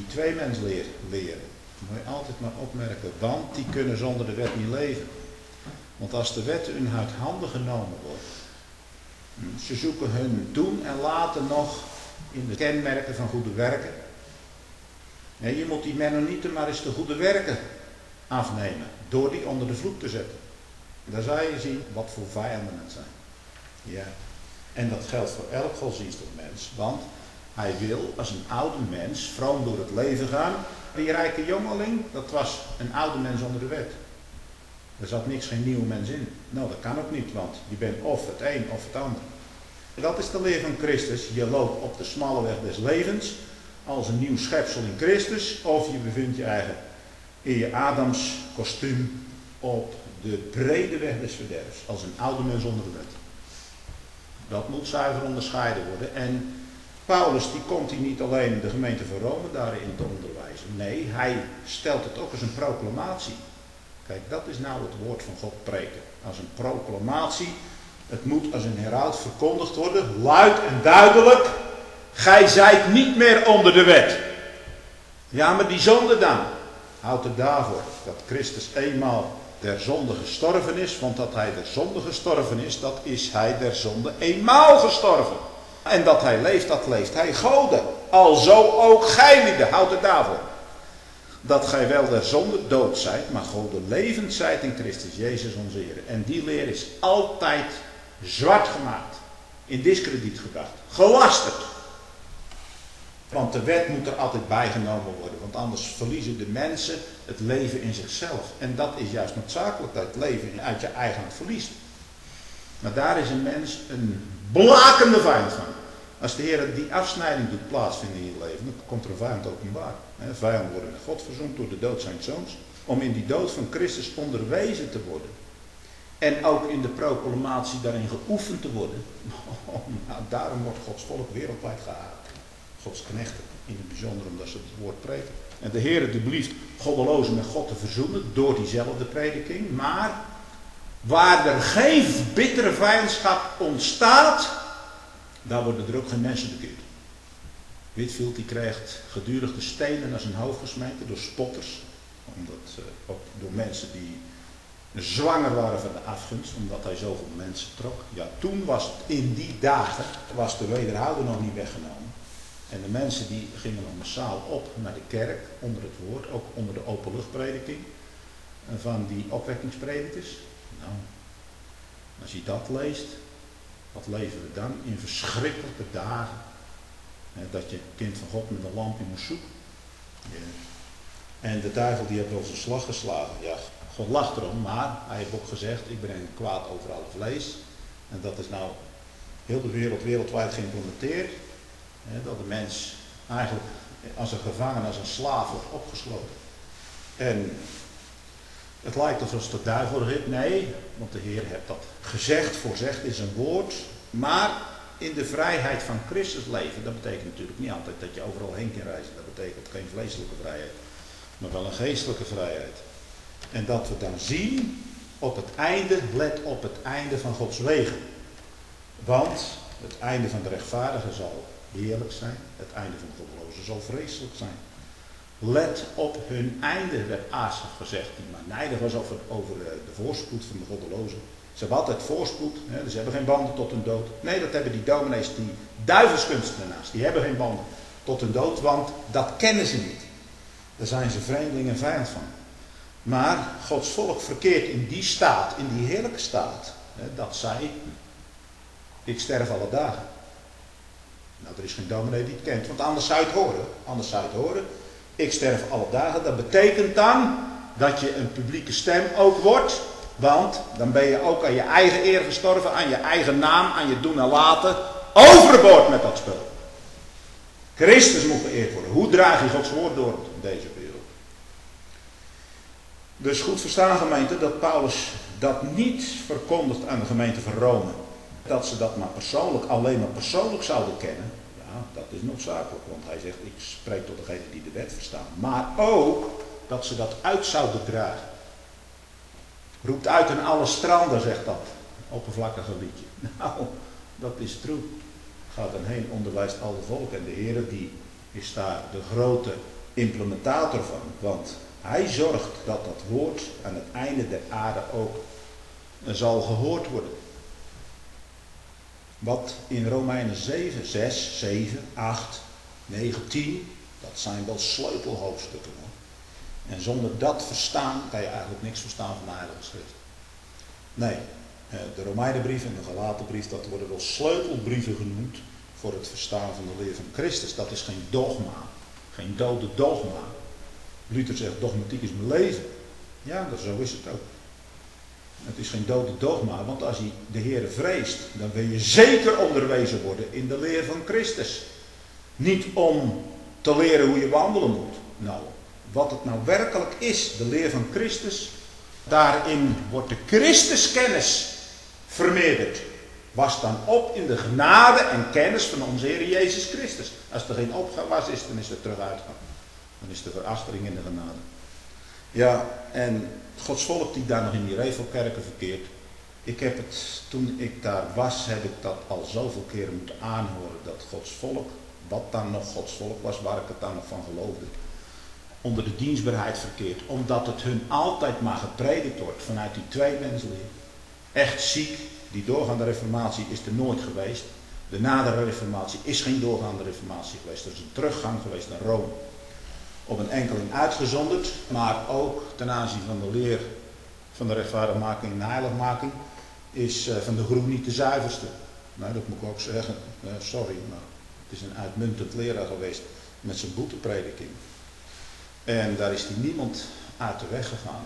A: twee mens leer, leren. Moet je altijd maar opmerken, want die kunnen zonder de wet niet leven. Want als de wet hun uit handen genomen wordt, ze zoeken hun doen en laten nog in de kenmerken van goede werken. Nee, je moet die Mennonieten maar eens de goede werken afnemen, door die onder de vloek te zetten. Dan zal je zien wat voor vijanden het zijn. Ja. En dat geldt voor elk godsdienstig mens, want hij wil als een oude mens vroom door het leven gaan. Die rijke jongeling, dat was een oude mens onder de wet. Er zat niks, geen nieuwe mens in. Nou, dat kan ook niet, want je bent of het een of het ander. Dat is de leer van Christus. Je loopt op de smalle weg des levens als een nieuw schepsel in Christus, of je bevindt je eigen in je Adams kostuum op de brede weg des verderfs, als een oude mens onder de wet. Dat moet zuiver onderscheiden worden. En Paulus die komt hier niet alleen de gemeente van Rome daarin te onderwijzen. Nee, hij stelt het ook als een proclamatie. Kijk, dat is nou het woord van God preken. Als een proclamatie. Het moet als een heraut verkondigd worden, luid en duidelijk. Gij zijt niet meer onder de wet. Ja, maar die zonde dan. Houdt het daarvoor dat Christus eenmaal der zonde gestorven is. Want dat hij der zonde gestorven is, dat is hij der zonde eenmaal gestorven. En dat hij leeft, dat leeft hij Gode. Alzo ook gij, houdt het daarvoor. Dat gij wel der zonde dood zijt, maar Gode levend zijt in Christus Jezus onze Heer. En die leer is altijd zwart gemaakt. In diskrediet gebracht. Gelasterd. Want de wet moet er altijd bijgenomen worden. Want anders verliezen de mensen het leven in zichzelf. En dat is juist noodzakelijk, dat het leven uit je eigen hand verliest. Maar daar is een mens een blakende vijand van. Als de Heer die afsnijding doet plaatsvinden in je leven, dan komt er een vijand openbaar. Vijanden worden met God verzoend door de dood zijn zoons. Om in die dood van Christus onderwezen te worden. En ook in de proclamatie daarin geoefend te worden. Oh, nou, daarom wordt Gods volk wereldwijd gehaat. Gods knechten, in het bijzonder omdat ze het woord preken. En de Heer die blieft goddelozen met God te verzoenen door diezelfde prediking. Maar waar er geen bittere vijandschap ontstaat, daar worden er ook geen mensen bekeerd. Whitefield die krijgt gedurig de stenen naar zijn hoofd gesmeten door spotters. Omdat, uh, ook door mensen die zwanger waren van de afgunst, omdat hij zoveel mensen trok. Ja, toen was het in die dagen, was de wederhouden nog niet weggenomen. En de mensen die gingen dan massaal op naar de kerk, onder het woord, ook onder de openluchtprediking van die opwekkingspredikers. Nou, als je dat leest, wat leven we dan in verschrikkelijke dagen. Dat je kind van God met een lampje moest zoeken. Ja. En de duivel die heeft wel zijn slag geslagen. Ja, God lacht erom, maar hij heeft ook gezegd, ik breng kwaad over alle vlees. En dat is nou heel de wereld wereldwijd geïmplementeerd. Hè, dat de mens eigenlijk als een gevangene, als een slaaf wordt opgesloten. En het lijkt alsof de duivel er is. Nee, want de Heer heeft dat gezegd, voorzegd in zijn woord. Maar in de vrijheid van Christus leven, dat betekent natuurlijk niet altijd dat je overal heen kan reizen. Dat betekent geen vleeselijke vrijheid, maar wel een geestelijke vrijheid. En dat we dan zien op het einde, let op het einde van Gods wegen. Want het einde van de rechtvaardige zal heerlijk zijn, het einde van de goddeloze zal vreselijk zijn. Let op hun einde, werd Asaf gezegd, die maar nijdig was over, over de voorspoed van de goddelozen. Ze hebben altijd voorspoed, hè, dus ze hebben geen banden tot hun dood. Nee, dat hebben die dominees, die duivelskunstenaars, die hebben geen banden tot hun dood, want dat kennen ze niet. Daar zijn ze vreemdeling en vijand van. Maar Gods volk verkeert in die staat, in die heerlijke staat, hè, dat zij, ik sterf alle dagen. Nou, er is geen dominee die het kent, want anders zou je het horen. Anders zou je het horen. Ik sterf alle dagen. Dat betekent dan dat je een publieke stem ook wordt. Want dan ben je ook aan je eigen eer gestorven, aan je eigen naam, aan je doen en laten. Overboord met dat spul. Christus moet geëerd worden. Hoe draag je Gods woord door in deze wereld? Dus goed verstaan, gemeente, dat Paulus dat niet verkondigt aan de gemeente van Rome. Dat ze dat maar persoonlijk, alleen maar persoonlijk zouden kennen. Ja, dat is noodzakelijk. Want hij zegt, ik spreek tot degenen die de wet verstaan. Maar ook dat ze dat uit zouden dragen. Roept uit aan alle stranden, zegt dat. Oppervlakkige liedje. Nou, dat is true. Gaat dan heen, onderwijst al de volk. En de Heer die is daar de grote implementator van. Want hij zorgt dat dat woord aan het einde der aarde ook zal gehoord worden. Wat in Romeinen zeven, zes, zeven, acht, negen, tien, dat zijn wel sleutelhoofdstukken. Hoor. En zonder dat verstaan kan je eigenlijk niks verstaan van de Heilige Schrift. Nee, de Romeinenbrief en de Galatenbrief, dat worden wel sleutelbrieven genoemd voor het verstaan van de leer van Christus. Dat is geen dogma, geen dode dogma. Luther zegt, dogmatiek is mijn leven. Ja, dat, zo is het ook. Het is geen dode dogma, want als je de Heere vreest, dan wil je zeker onderwezen worden in de leer van Christus. Niet om te leren hoe je wandelen moet. Nou, wat het nou werkelijk is, de leer van Christus, daarin wordt de Christuskennis vermeerderd. Was dan op in de genade en kennis van onze Heer Jezus Christus. Als er geen opgewas is, dan is er teruguitgang. Dan is er verachtering in de genade. Ja, en Gods volk die daar nog in die Revelkerken verkeert. Ik heb het, toen ik daar was, heb ik dat al zoveel keren moeten aanhoren. Dat Gods volk, wat dan nog Gods volk was, waar ik het dan nog van geloofde. Onder de dienstbaarheid verkeert. Omdat het hun altijd maar gepredikt wordt vanuit die tweemensleer. Echt ziek, die doorgaande reformatie is er nooit geweest. De nadere reformatie is geen doorgaande reformatie geweest. Er is een teruggang geweest naar Rome. Op een enkeling uitgezonderd, maar ook ten aanzien van de leer van de rechtvaardigmaking en de heiligmaking is uh, van de groep niet de zuiverste. Nou, dat moet ik ook zeggen. Uh, sorry, maar het is een uitmuntend leraar geweest met zijn boeteprediking. En daar is hij niemand uit de weg gegaan.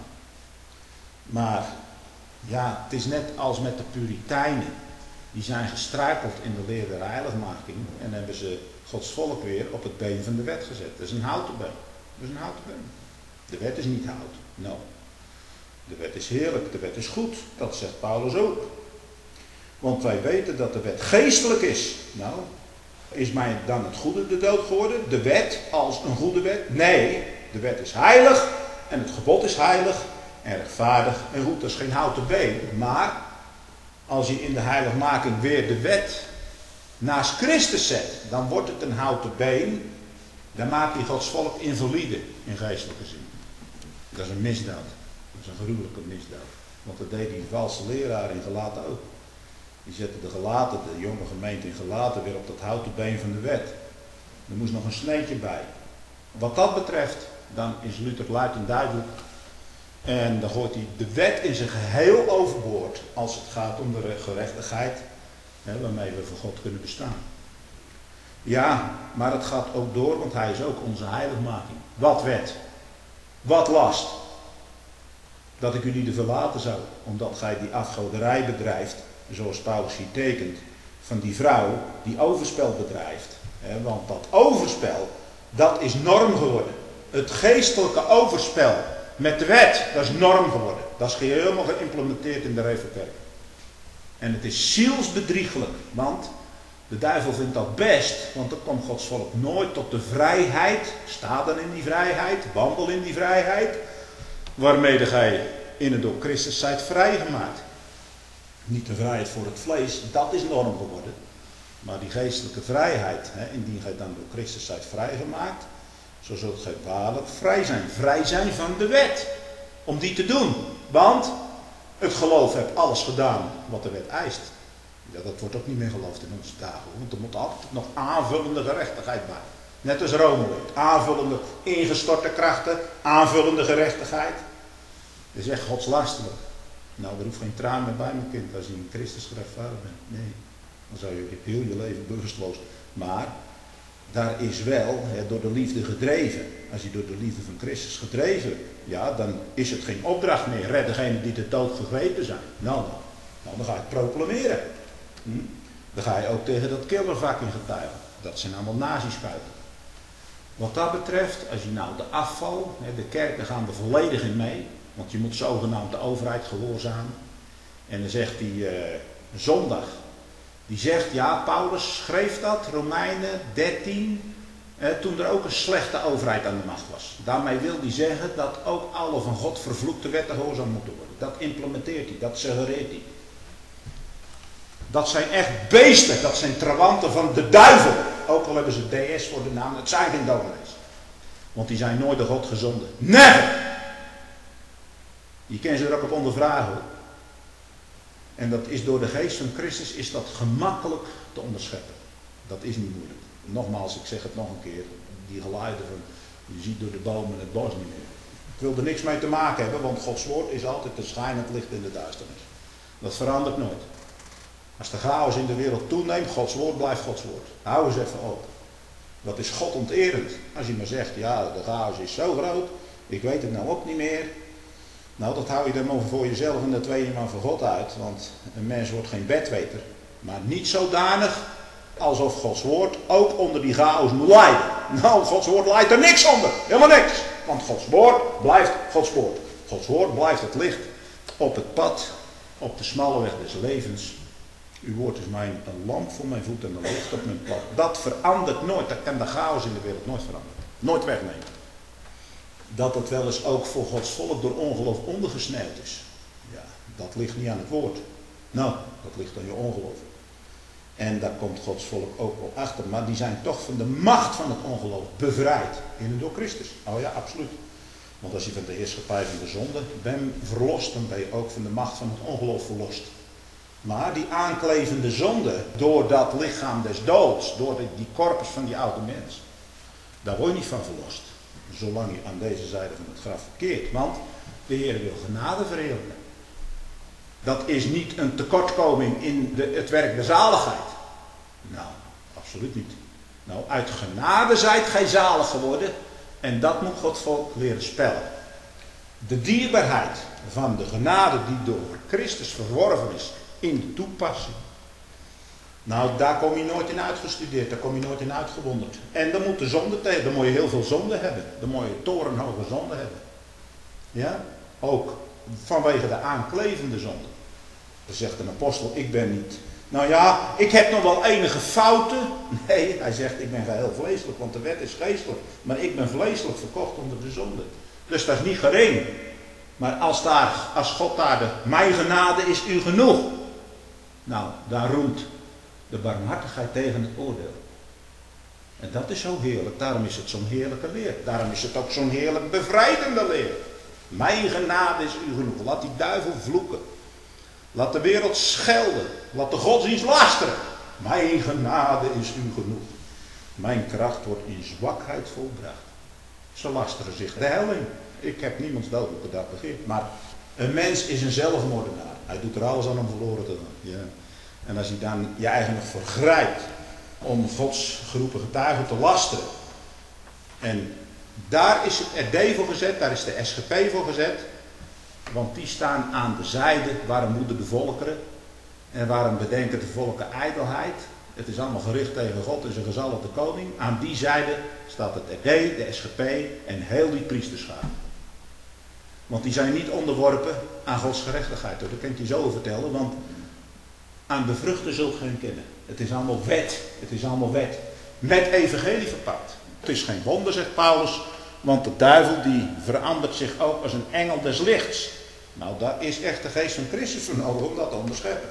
A: Maar ja, het is net als met de Puritijnen. Die zijn gestruikeld in de leer der heiligmaking en hebben ze Gods volk weer op het been van de wet gezet. Dat is een houten been. Dat is een houten been. De wet is niet hout. No. De wet is heerlijk. De wet is goed. Dat zegt Paulus ook. Want wij weten dat de wet geestelijk is. Nou, is mij dan het goede de dood geworden? De wet als een goede wet? Nee, de wet is heilig en het gebod is heilig en rechtvaardig en goed. Dat is geen houten been. Maar als je in de heiligmaking weer de wet naast Christus zet, dan wordt het een houten been. Dan maakt hij Gods volk invalide in geestelijke zin. Dat is een misdaad. Dat is een gruwelijke misdaad. Want dat deed die valse leraar in Galaten ook. Die zette de Galaten, de jonge gemeente in Galaten, weer op dat houten been van de wet. Er moest nog een sneetje bij. Wat dat betreft, dan is Luther luid en duidelijk. En dan gooit hij de wet in zijn geheel overboord als het gaat om de gerechtigheid, hè, waarmee we voor God kunnen bestaan. Ja, maar het gaat ook door, want hij is ook onze heiligmaking. Wat wet? Wat last? Dat ik u niet verlaten zou, omdat gij die afgoderij bedrijft, zoals Paulus hier tekent, van die vrouw die overspel bedrijft. Hè, want dat overspel, dat is norm geworden. Het geestelijke overspel met de wet, dat is norm geworden. Dat is helemaal geïmplementeerd in de Revelkerk. En het is zielsbedriegelijk, want de duivel vindt dat best, want dan komt Gods volk nooit tot de vrijheid. Sta dan in die vrijheid, wandel in die vrijheid, waarmee gij in en door Christus zijt vrijgemaakt. Niet de vrijheid voor het vlees, dat is norm geworden. Maar die geestelijke vrijheid, hè, indien gij dan door Christus zijt vrijgemaakt, zo zult gij waarlijk vrij zijn. Vrij zijn van de wet. Om die te doen. Want het geloof heeft alles gedaan wat de wet eist. Ja, dat wordt ook niet meer geloofd in onze dagen. Want er moet altijd nog aanvullende gerechtigheid bij. Net als Rome weet. Aanvullende ingestorte krachten. Aanvullende gerechtigheid. Dat is echt godslastelijk. Nou, er hoeft geen traan meer bij mijn kind als je in Christus gerechtvaardigd bent. Nee. Dan zou je heel je leven bewusteloos. Maar daar is wel hè, door de liefde gedreven. Als je door de liefde van Christus gedreven, ja, dan is het geen opdracht meer. Red degenen die de dood gegrepen zijn. Nou, dan, nou, dan ga je het proclameren. Hm? Dan ga je ook tegen dat killervak in getuigen. Dat zijn allemaal nazi-schuiten. Wat dat betreft, als je nou de afval, hè, de kerken gaan er volledig in mee. Want je moet zogenaamd de overheid gehoorzamen. En dan zegt hij uh, zondag. Die zegt, ja, Paulus schreef dat, Romeinen dertien, eh, toen er ook een slechte overheid aan de macht was. Daarmee wil hij zeggen dat ook alle van God vervloekte wetten gehoorzaam moeten worden. Dat implementeert hij, dat suggereert hij. Dat zijn echt beesten, dat zijn trawanten van de duivel. Ook al hebben ze D S voor de naam, het zijn geen dominees. Want die zijn nooit door God gezonden. Never! Je kan ze er ook op ondervragen hoor. En dat is door de geest van Christus is dat gemakkelijk te onderscheppen. Dat is niet moeilijk. Nogmaals, ik zeg het nog een keer. Die geluiden van, je ziet door de bomen het bos niet meer. Ik wil er niks mee te maken hebben, want Gods woord is altijd een schijnend licht in de duisternis. Dat verandert nooit. Als de chaos in de wereld toeneemt, Gods woord blijft Gods woord. Hou eens even open. Dat is God onterend. Als je maar zegt, ja, de chaos is zo groot, ik weet het nou ook niet meer. Nou, dat hou je dan maar voor jezelf en dat weet je maar voor God uit. Want een mens wordt geen bedweter. Maar niet zodanig alsof Gods woord ook onder die chaos moet lijden. Nou, Gods woord lijdt er niks onder. Helemaal niks. Want Gods woord blijft Gods woord. Gods woord blijft het licht op het pad, op de smalle weg des levens. Uw woord is mij een lamp voor mijn voet en een licht op mijn pad. Dat verandert nooit. Dat kan de chaos in de wereld nooit veranderen. Nooit wegnemen. Dat het wel eens ook voor Gods volk door ongeloof ondergesneeuwd is. Ja, dat ligt niet aan het woord. Nou, dat ligt aan je ongeloof. En daar komt Gods volk ook wel achter. Maar die zijn toch van de macht van het ongeloof bevrijd. In en door Christus. Oh ja, absoluut. Want als je van de heerschappij van de zonde bent verlost, dan ben je ook van de macht van het ongeloof verlost. Maar die aanklevende zonde, door dat lichaam des doods, door die, die corpus van die oude mens, daar word je niet van verlost. Zolang je aan deze zijde van het graf verkeert. Want de Heer wil genade verheerlijken. Dat is niet een tekortkoming in de, het werk der zaligheid. Nou, absoluut niet. Nou, uit genade zijt gij zalig geworden. En dat moet Gods volk leren spellen. De dierbaarheid van de genade die door Christus verworven is in de toepassing. Nou, daar kom je nooit in uitgestudeerd, daar kom je nooit in uitgewonderd. En dan moet de zonde tegen, dan moet je heel veel zonde hebben. Dan moet je torenhoge zonde hebben. Ja, ook vanwege de aanklevende zonde. Dan zegt een apostel, ik ben niet. Nou ja, ik heb nog wel enige fouten. Nee, hij zegt, ik ben geheel vleeselijk, want de wet is geestelijk. Maar ik ben vleeselijk verkocht onder de zonde. Dus dat is niet gering. Maar als, daar, als God daar de, mijn genade is u genoeg. Nou, daar roemt de barmhartigheid tegen het oordeel. En dat is zo heerlijk. Daarom is het zo'n heerlijke leer. Daarom is het ook zo'n heerlijk bevrijdende leer. Mijn genade is u genoeg. Laat die duivel vloeken. Laat de wereld schelden. Laat de godsdienst lasteren. Mijn genade is u genoeg. Mijn kracht wordt in zwakheid volbracht. Ze lasteren zich de hel in. Ik heb niemands dodelijke dag begeerd. Maar een mens is een zelfmoordenaar. Hij doet er alles aan om verloren te gaan. Ja. En als hij dan je eigen nog vergrijpt om Gods geroepen getuigen te lasteren. En daar is het R D voor gezet, daar is de S G P voor gezet. Want die staan aan de zijde, waarom moeden de volkeren en waarom bedenken de volken ijdelheid. Het is allemaal gericht tegen God en zijn gezalfde koning. Aan die zijde staat het R D, de S G P en heel die priesterschaar. Want die zijn niet onderworpen aan Gods gerechtigheid. Dat kan ik je zo vertellen, want aan de vruchten zult gij kennen. Het is allemaal wet. Het is allemaal wet. Met evangelie verpakt. Het is geen wonder, zegt Paulus. Want de duivel die verandert zich ook als een engel des lichts. Nou, daar is echt de geest van Christus voor nodig om dat te onderscheppen.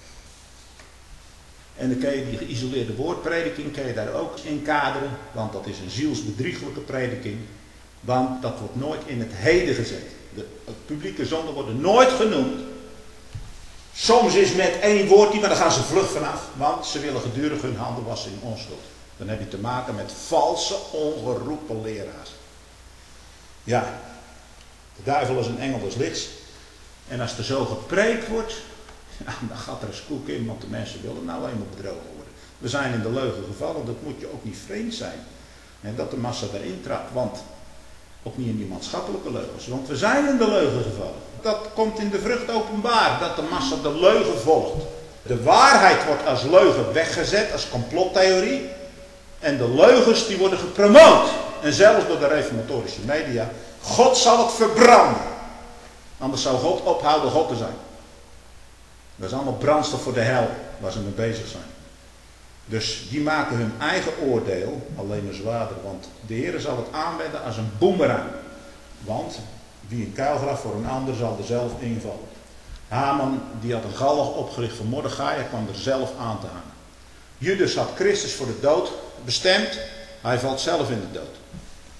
A: En dan kan je die geïsoleerde woordprediking kan je daar ook in kaderen. Want dat is een zielsbedriegelijke prediking. Want dat wordt nooit in het heden gezet. De, de publieke zonden worden nooit genoemd. Soms is met één woordje, maar dan gaan ze vlug vanaf. Want ze willen gedurig hun handen wassen in onschuld. Dan heb je te maken met valse, ongeroepen leraars. Ja, de duivel is een engel des lichts. En als er zo gepreekt wordt, ja, dan gaat er een koek in, want de mensen willen nou alleen maar bedrogen worden. We zijn in de leugen gevallen, dat moet je ook niet vreemd zijn. En dat de massa erin trapt, want ook niet in die maatschappelijke leugens. Want we zijn in de leugen gevallen. Dat komt in de vrucht openbaar, dat de massa de leugen volgt. De waarheid wordt als leugen weggezet, als complottheorie. En de leugens die worden gepromoot. En zelfs door de reformatorische media. God zal het verbranden. Anders zou God ophouden God te zijn. Dat is allemaal brandstof voor de hel waar ze mee bezig zijn. Dus die maken hun eigen oordeel alleen maar zwaarder. Want de Heer zal het aanwenden als een boemerang. Want wie een kuilgraf voor een ander zal er zelf invallen. Haman die had een galg opgericht voor Mordechai. Hij kwam er zelf aan te hangen. Judas had Christus voor de dood bestemd. Hij valt zelf in de dood.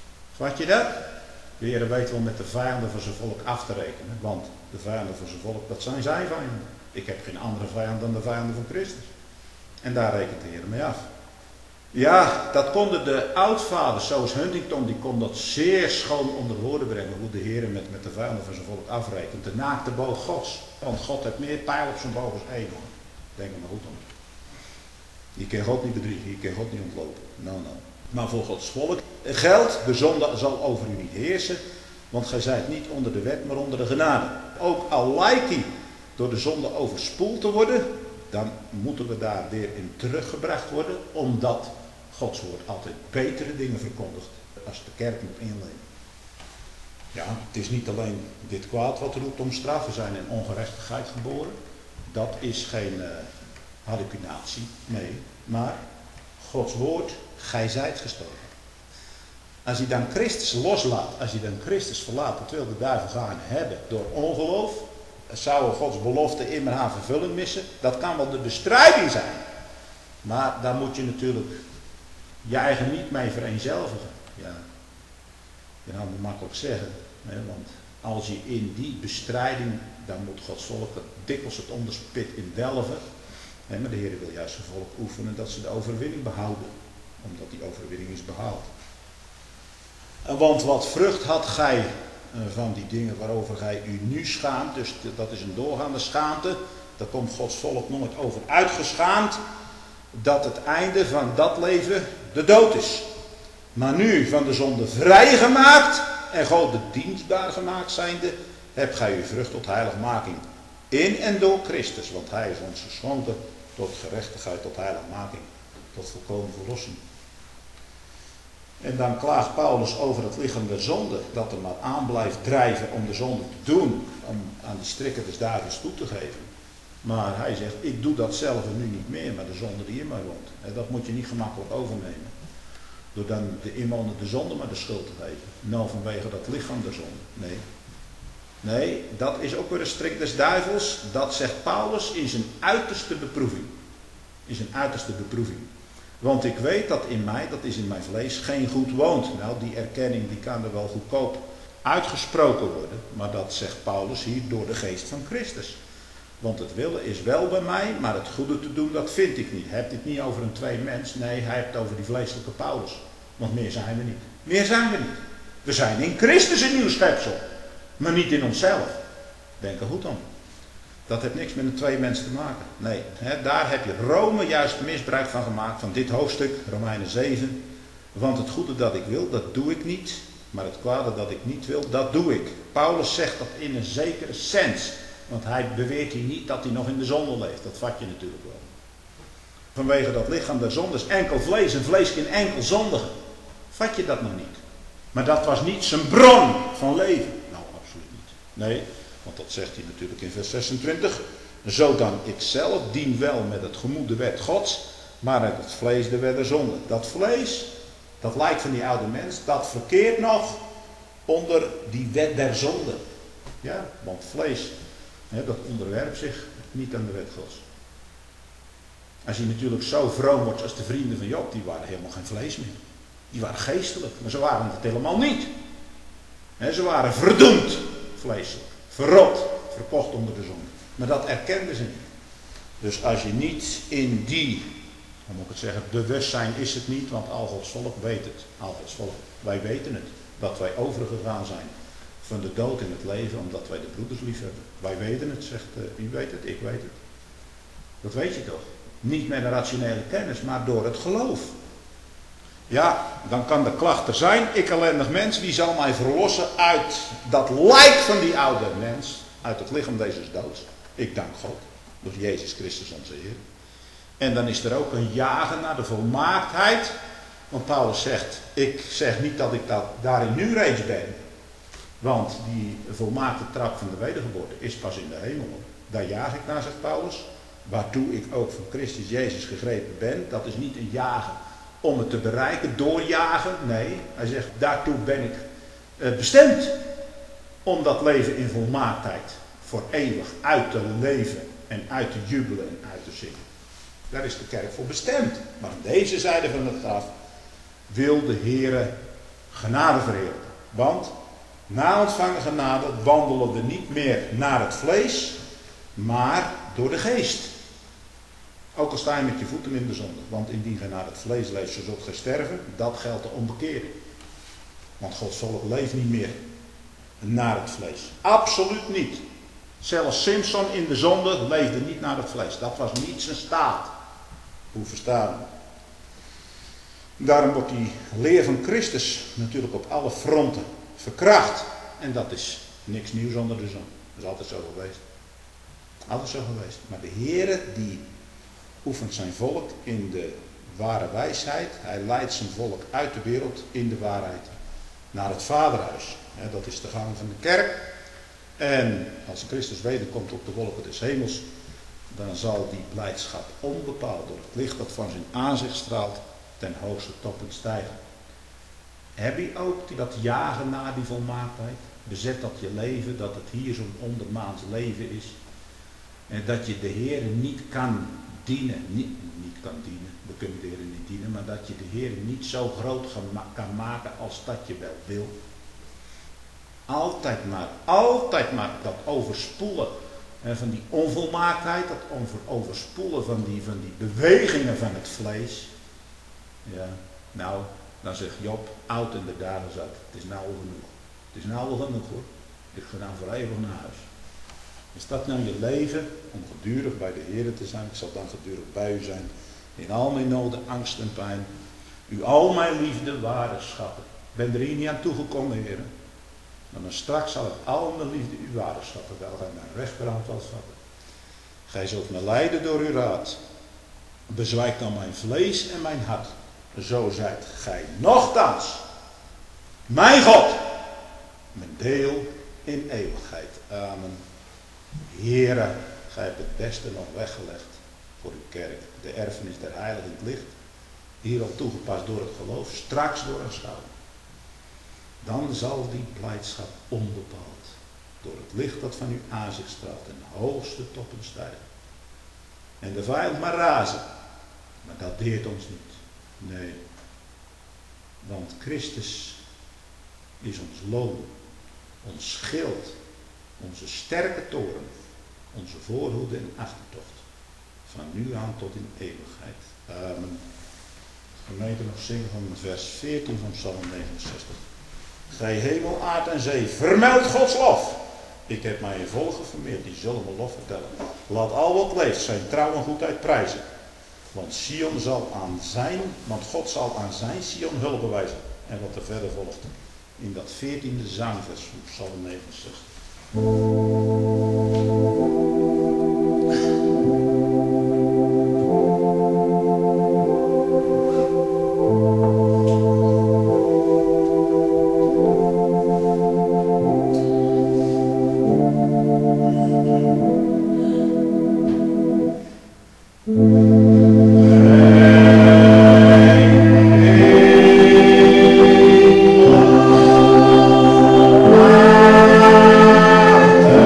A: Vat je dat? De Heer weet wel met de vijanden van zijn volk af te rekenen. Want de vijanden van zijn volk, dat zijn zijn vijanden. Ik heb geen andere vijand dan de vijanden van Christus. En daar rekent de Heer mee af. Ja, dat konden de oudvaders, zoals Huntington, die kon dat zeer schoon onder woorden brengen. Hoe de Heer met, met de vijanden van zijn volk afrekent. De naakte boog Gods. Want God heeft meer pijl op zijn boog als één. Denk er maar goed om. Je kan God niet bedriegen, je kan God niet ontlopen. Nou, nou. Maar voor Gods volk geldt, de zonde zal over u niet heersen. Want gij zijt niet onder de wet, maar onder de genade. Ook al lijkt hij door de zonde overspoeld te worden, dan moeten we daar weer in teruggebracht worden. Omdat Gods woord altijd betere dingen verkondigt als de kerk moet inleven. Ja, het is niet alleen dit kwaad wat roept om straf. We zijn in ongerechtigheid geboren. Dat is geen uh, hallucinatie, nee. Maar Gods woord, gij zijt gestorven. Als hij dan Christus loslaat, als hij dan Christus verlaat, dat wil de duivel gaan hebben door ongeloof. Zou Gods belofte immer haar vervulling missen? Dat kan wel de bestrijding zijn. Maar daar moet je natuurlijk je eigen niet mee vereenzelvigen. Ja, je kan het makkelijk zeggen. Hè, want als je in die bestrijding, dan moet Gods volk dikwijls het onderspit in delven. Hè, maar de Heer wil juist zijn volk oefenen dat ze de overwinning behouden. Omdat die overwinning is behaald. Want wat vrucht had gij van die dingen waarover gij u nu schaamt. Dus dat is een doorgaande schaamte. Daar komt Gods volk nooit over uitgeschaamd. Dat het einde van dat leven de dood is. Maar nu van de zonde vrijgemaakt en God de dienstbaar gemaakt zijnde, hebt gij uw vrucht tot heiligmaking. In en door Christus. Want hij is ons geschonken tot gerechtigheid, tot heiligmaking. Tot volkomen verlossing. En dan klaagt Paulus over het lichaam der zonde, dat er maar aan blijft drijven om de zonde te doen, om aan die strikken des duivels toe te geven. Maar hij zegt, ik doe dat zelf nu niet meer, maar de zonde die in mij woont. En dat moet je niet gemakkelijk overnemen. Door dan de inwoner de zonde maar de schuld te geven. Nou, vanwege dat lichaam der zonde. Nee. Nee, dat is ook weer een strik des duivels. Dat zegt Paulus in zijn uiterste beproeving. In zijn uiterste beproeving. Want ik weet dat in mij, dat is in mijn vlees, geen goed woont. Nou, die erkenning die kan er wel goedkoop uitgesproken worden. Maar dat zegt Paulus hier door de geest van Christus. Want het willen is wel bij mij, maar het goede te doen, dat vind ik niet. Hij heeft dit niet over een twee mens, nee, hij heeft het over die vleeselijke Paulus. Want meer zijn we niet. Meer zijn we niet. We zijn in Christus een nieuw schepsel. Maar niet in onszelf. Denk er goed aan. Dat heeft niks met een twee mensen te maken. Nee, hè, daar heb je Rome juist misbruik van gemaakt, van dit hoofdstuk, Romeinen zeven. Want het goede dat ik wil, dat doe ik niet. Maar het kwade dat ik niet wil, dat doe ik. Paulus zegt dat in een zekere sens. Want hij beweert hier niet dat hij nog in de zonde leeft. Dat vat je natuurlijk wel. Vanwege dat lichaam der zonde is enkel vlees en vlees kan enkel zondigen. Vat je dat nog niet? Maar dat was niet zijn bron van leven. Nou, absoluut niet. Nee. Want dat zegt hij natuurlijk in vers zesentwintig. Zo dan ik zelf dien wel met het gemoed de wet Gods, maar met het vlees de wet der zonde. Dat vlees, dat lijkt van die oude mens, dat verkeert nog onder die wet der zonde. Ja, want vlees, hè, dat onderwerpt zich niet aan de wet Gods. Als je natuurlijk zo vroom wordt als de vrienden van Job, die waren helemaal geen vlees meer. Die waren geestelijk, maar ze waren het helemaal niet. Hè, ze waren verdoemd vleeselijk. Verrot, verkocht onder de zonde. Maar dat erkenden ze niet. Dus als je niet in die, hoe moet ik het zeggen, bewustzijn is het niet, want al Gods volk weet het. Al Gods volk, wij weten het. Dat wij overgegaan zijn van de dood in het leven, omdat wij de broeders lief hebben. Wij weten het, zegt uh, u weet het, ik weet het. Dat weet je toch? Niet met een rationele kennis, maar door het geloof. Ja, dan kan de klacht er zijn. Ik ellendig mens, wie zal mij verlossen uit dat lijk van die oude mens. Uit het lichaam deze doods. Ik dank God. Door Jezus Christus onze Heer. En dan is er ook een jagen naar de volmaaktheid. Want Paulus zegt, ik zeg niet dat ik dat daarin nu reeds ben. Want die volmaakte trap van de wedergeboorte is pas in de hemel. Daar jaag ik naar, zegt Paulus. Waartoe ik ook van Christus Jezus gegrepen ben. Dat is niet een jagen om het te bereiken, doorjagen. Nee, hij zegt, daartoe ben ik uh, bestemd. Om dat leven in volmaaktheid voor eeuwig uit te leven en uit te jubelen en uit te zingen. Daar is de kerk voor bestemd. Maar aan deze zijde van het graf wil de Heere genade verheerlijken. Want na ontvangen genade wandelen we niet meer naar het vlees, maar door de geest. Ook al sta je met je voeten in de zonde. Want indien gij naar het vlees leeft, zo zult gij sterven. Dat geldt de onbekeering. Want Gods volk leeft niet meer naar het vlees. Absoluut niet. Zelfs Simson in de zonde leefde niet naar het vlees. Dat was niet zijn staat. Hoe verstaan we? Daarom wordt die leer van Christus natuurlijk op alle fronten verkracht. En dat is niks nieuws onder de zon. Dat is altijd zo geweest. Altijd zo geweest. Maar de Heere die oefent zijn volk in de ware wijsheid. Hij leidt zijn volk uit de wereld in de waarheid naar het Vaderhuis. Dat is de gang van de kerk. En als Christus wederkomt op de wolken des hemels, dan zal die blijdschap onbepaald door het licht dat van zijn aanzicht straalt ten hoogste toppen stijgen. Heb je ook die, dat jagen naar die volmaaktheid? Bezet dat je leven, dat het hier zo'n ondermaans leven is. En dat je de Heer niet kan dienen, niet, niet kan dienen, we kunnen de Heer niet dienen, maar dat je de Heer niet zo groot kan maken als dat je wel wil. Altijd maar, altijd maar dat overspoelen hè, van die onvolmaaktheid, dat over, overspoelen van die, van die bewegingen van het vlees. Ja, nou, dan zegt Job, oud en de dagen zat, het is nou al genoeg. Het is nou al genoeg hoor, ik ga dan voor eeuwig naar huis. Is dat nou je leven om gedurig bij de Heer te zijn? Ik zal dan gedurig bij u zijn. In al mijn noden, angst en pijn. U al mijn liefde ware schatten. Ik ben er hier niet aan toegekomen, Heer. Maar dan straks zal ik al mijn liefde u ware schatten. Wel gij mijn rechterhand zal vatten. Gij zult me leiden door uw raad. Bezwijkt dan mijn vlees en mijn hart. Zo zijt gij nochtans mijn God. Mijn deel in eeuwigheid. Amen. Heere, gij hebt het beste nog weggelegd voor uw kerk. De erfenis der heiligen in het licht. Hier al toegepast door het geloof. Straks door aanschouwing. Dan zal die blijdschap onbepaald door het licht dat van uw aanzicht straalt ten hoogste toppen stijgen. En de vijand maar razen. Maar dat deert ons niet. Nee. Want Christus is ons loon, ons schild, onze sterke toren, onze voorhoede en achtertocht. Van nu aan tot in eeuwigheid. Amen. Gemeente nog zingen van vers veertien van Psalm negenenzestig. Gij hemel, aard en zee, vermeld Gods lof. Ik heb mij in volgen vermeerd, die zullen me lof vertellen. Laat al wat leeft zijn trouw en goedheid prijzen. Want Sion zal aan zijn, want God zal aan zijn Sion hulp bewijzen. En wat er verder volgt in dat veertiende zangvers van Psalm negenenzestig.
B: Amen.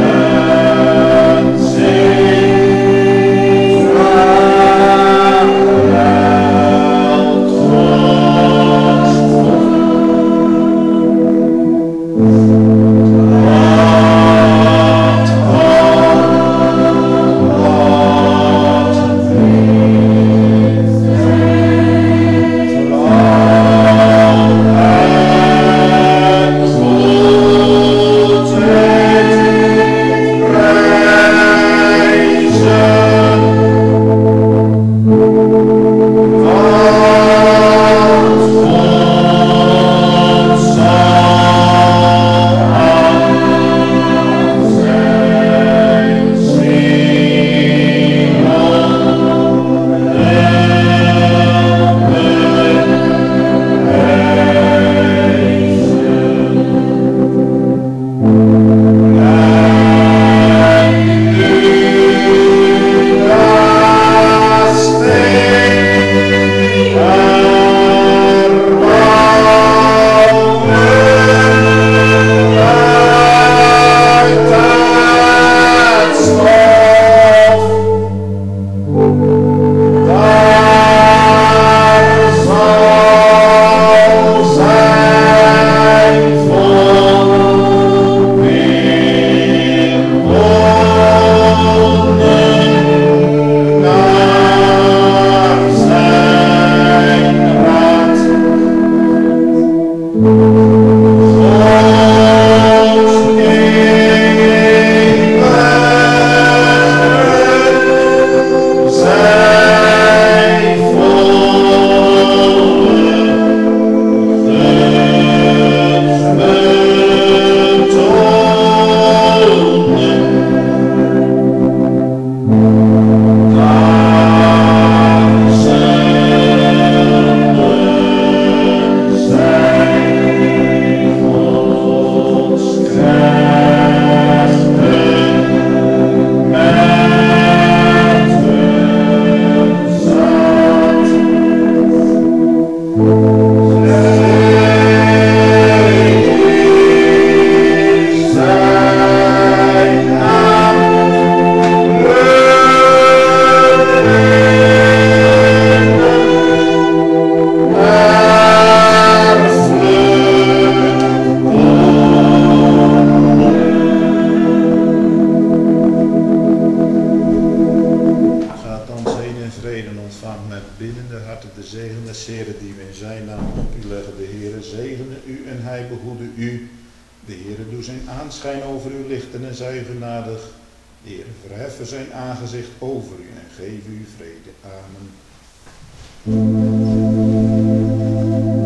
A: aanschijn over u lichten en zij genadig. De Heer verheffen zijn aangezicht over u en geven u vrede. Amen.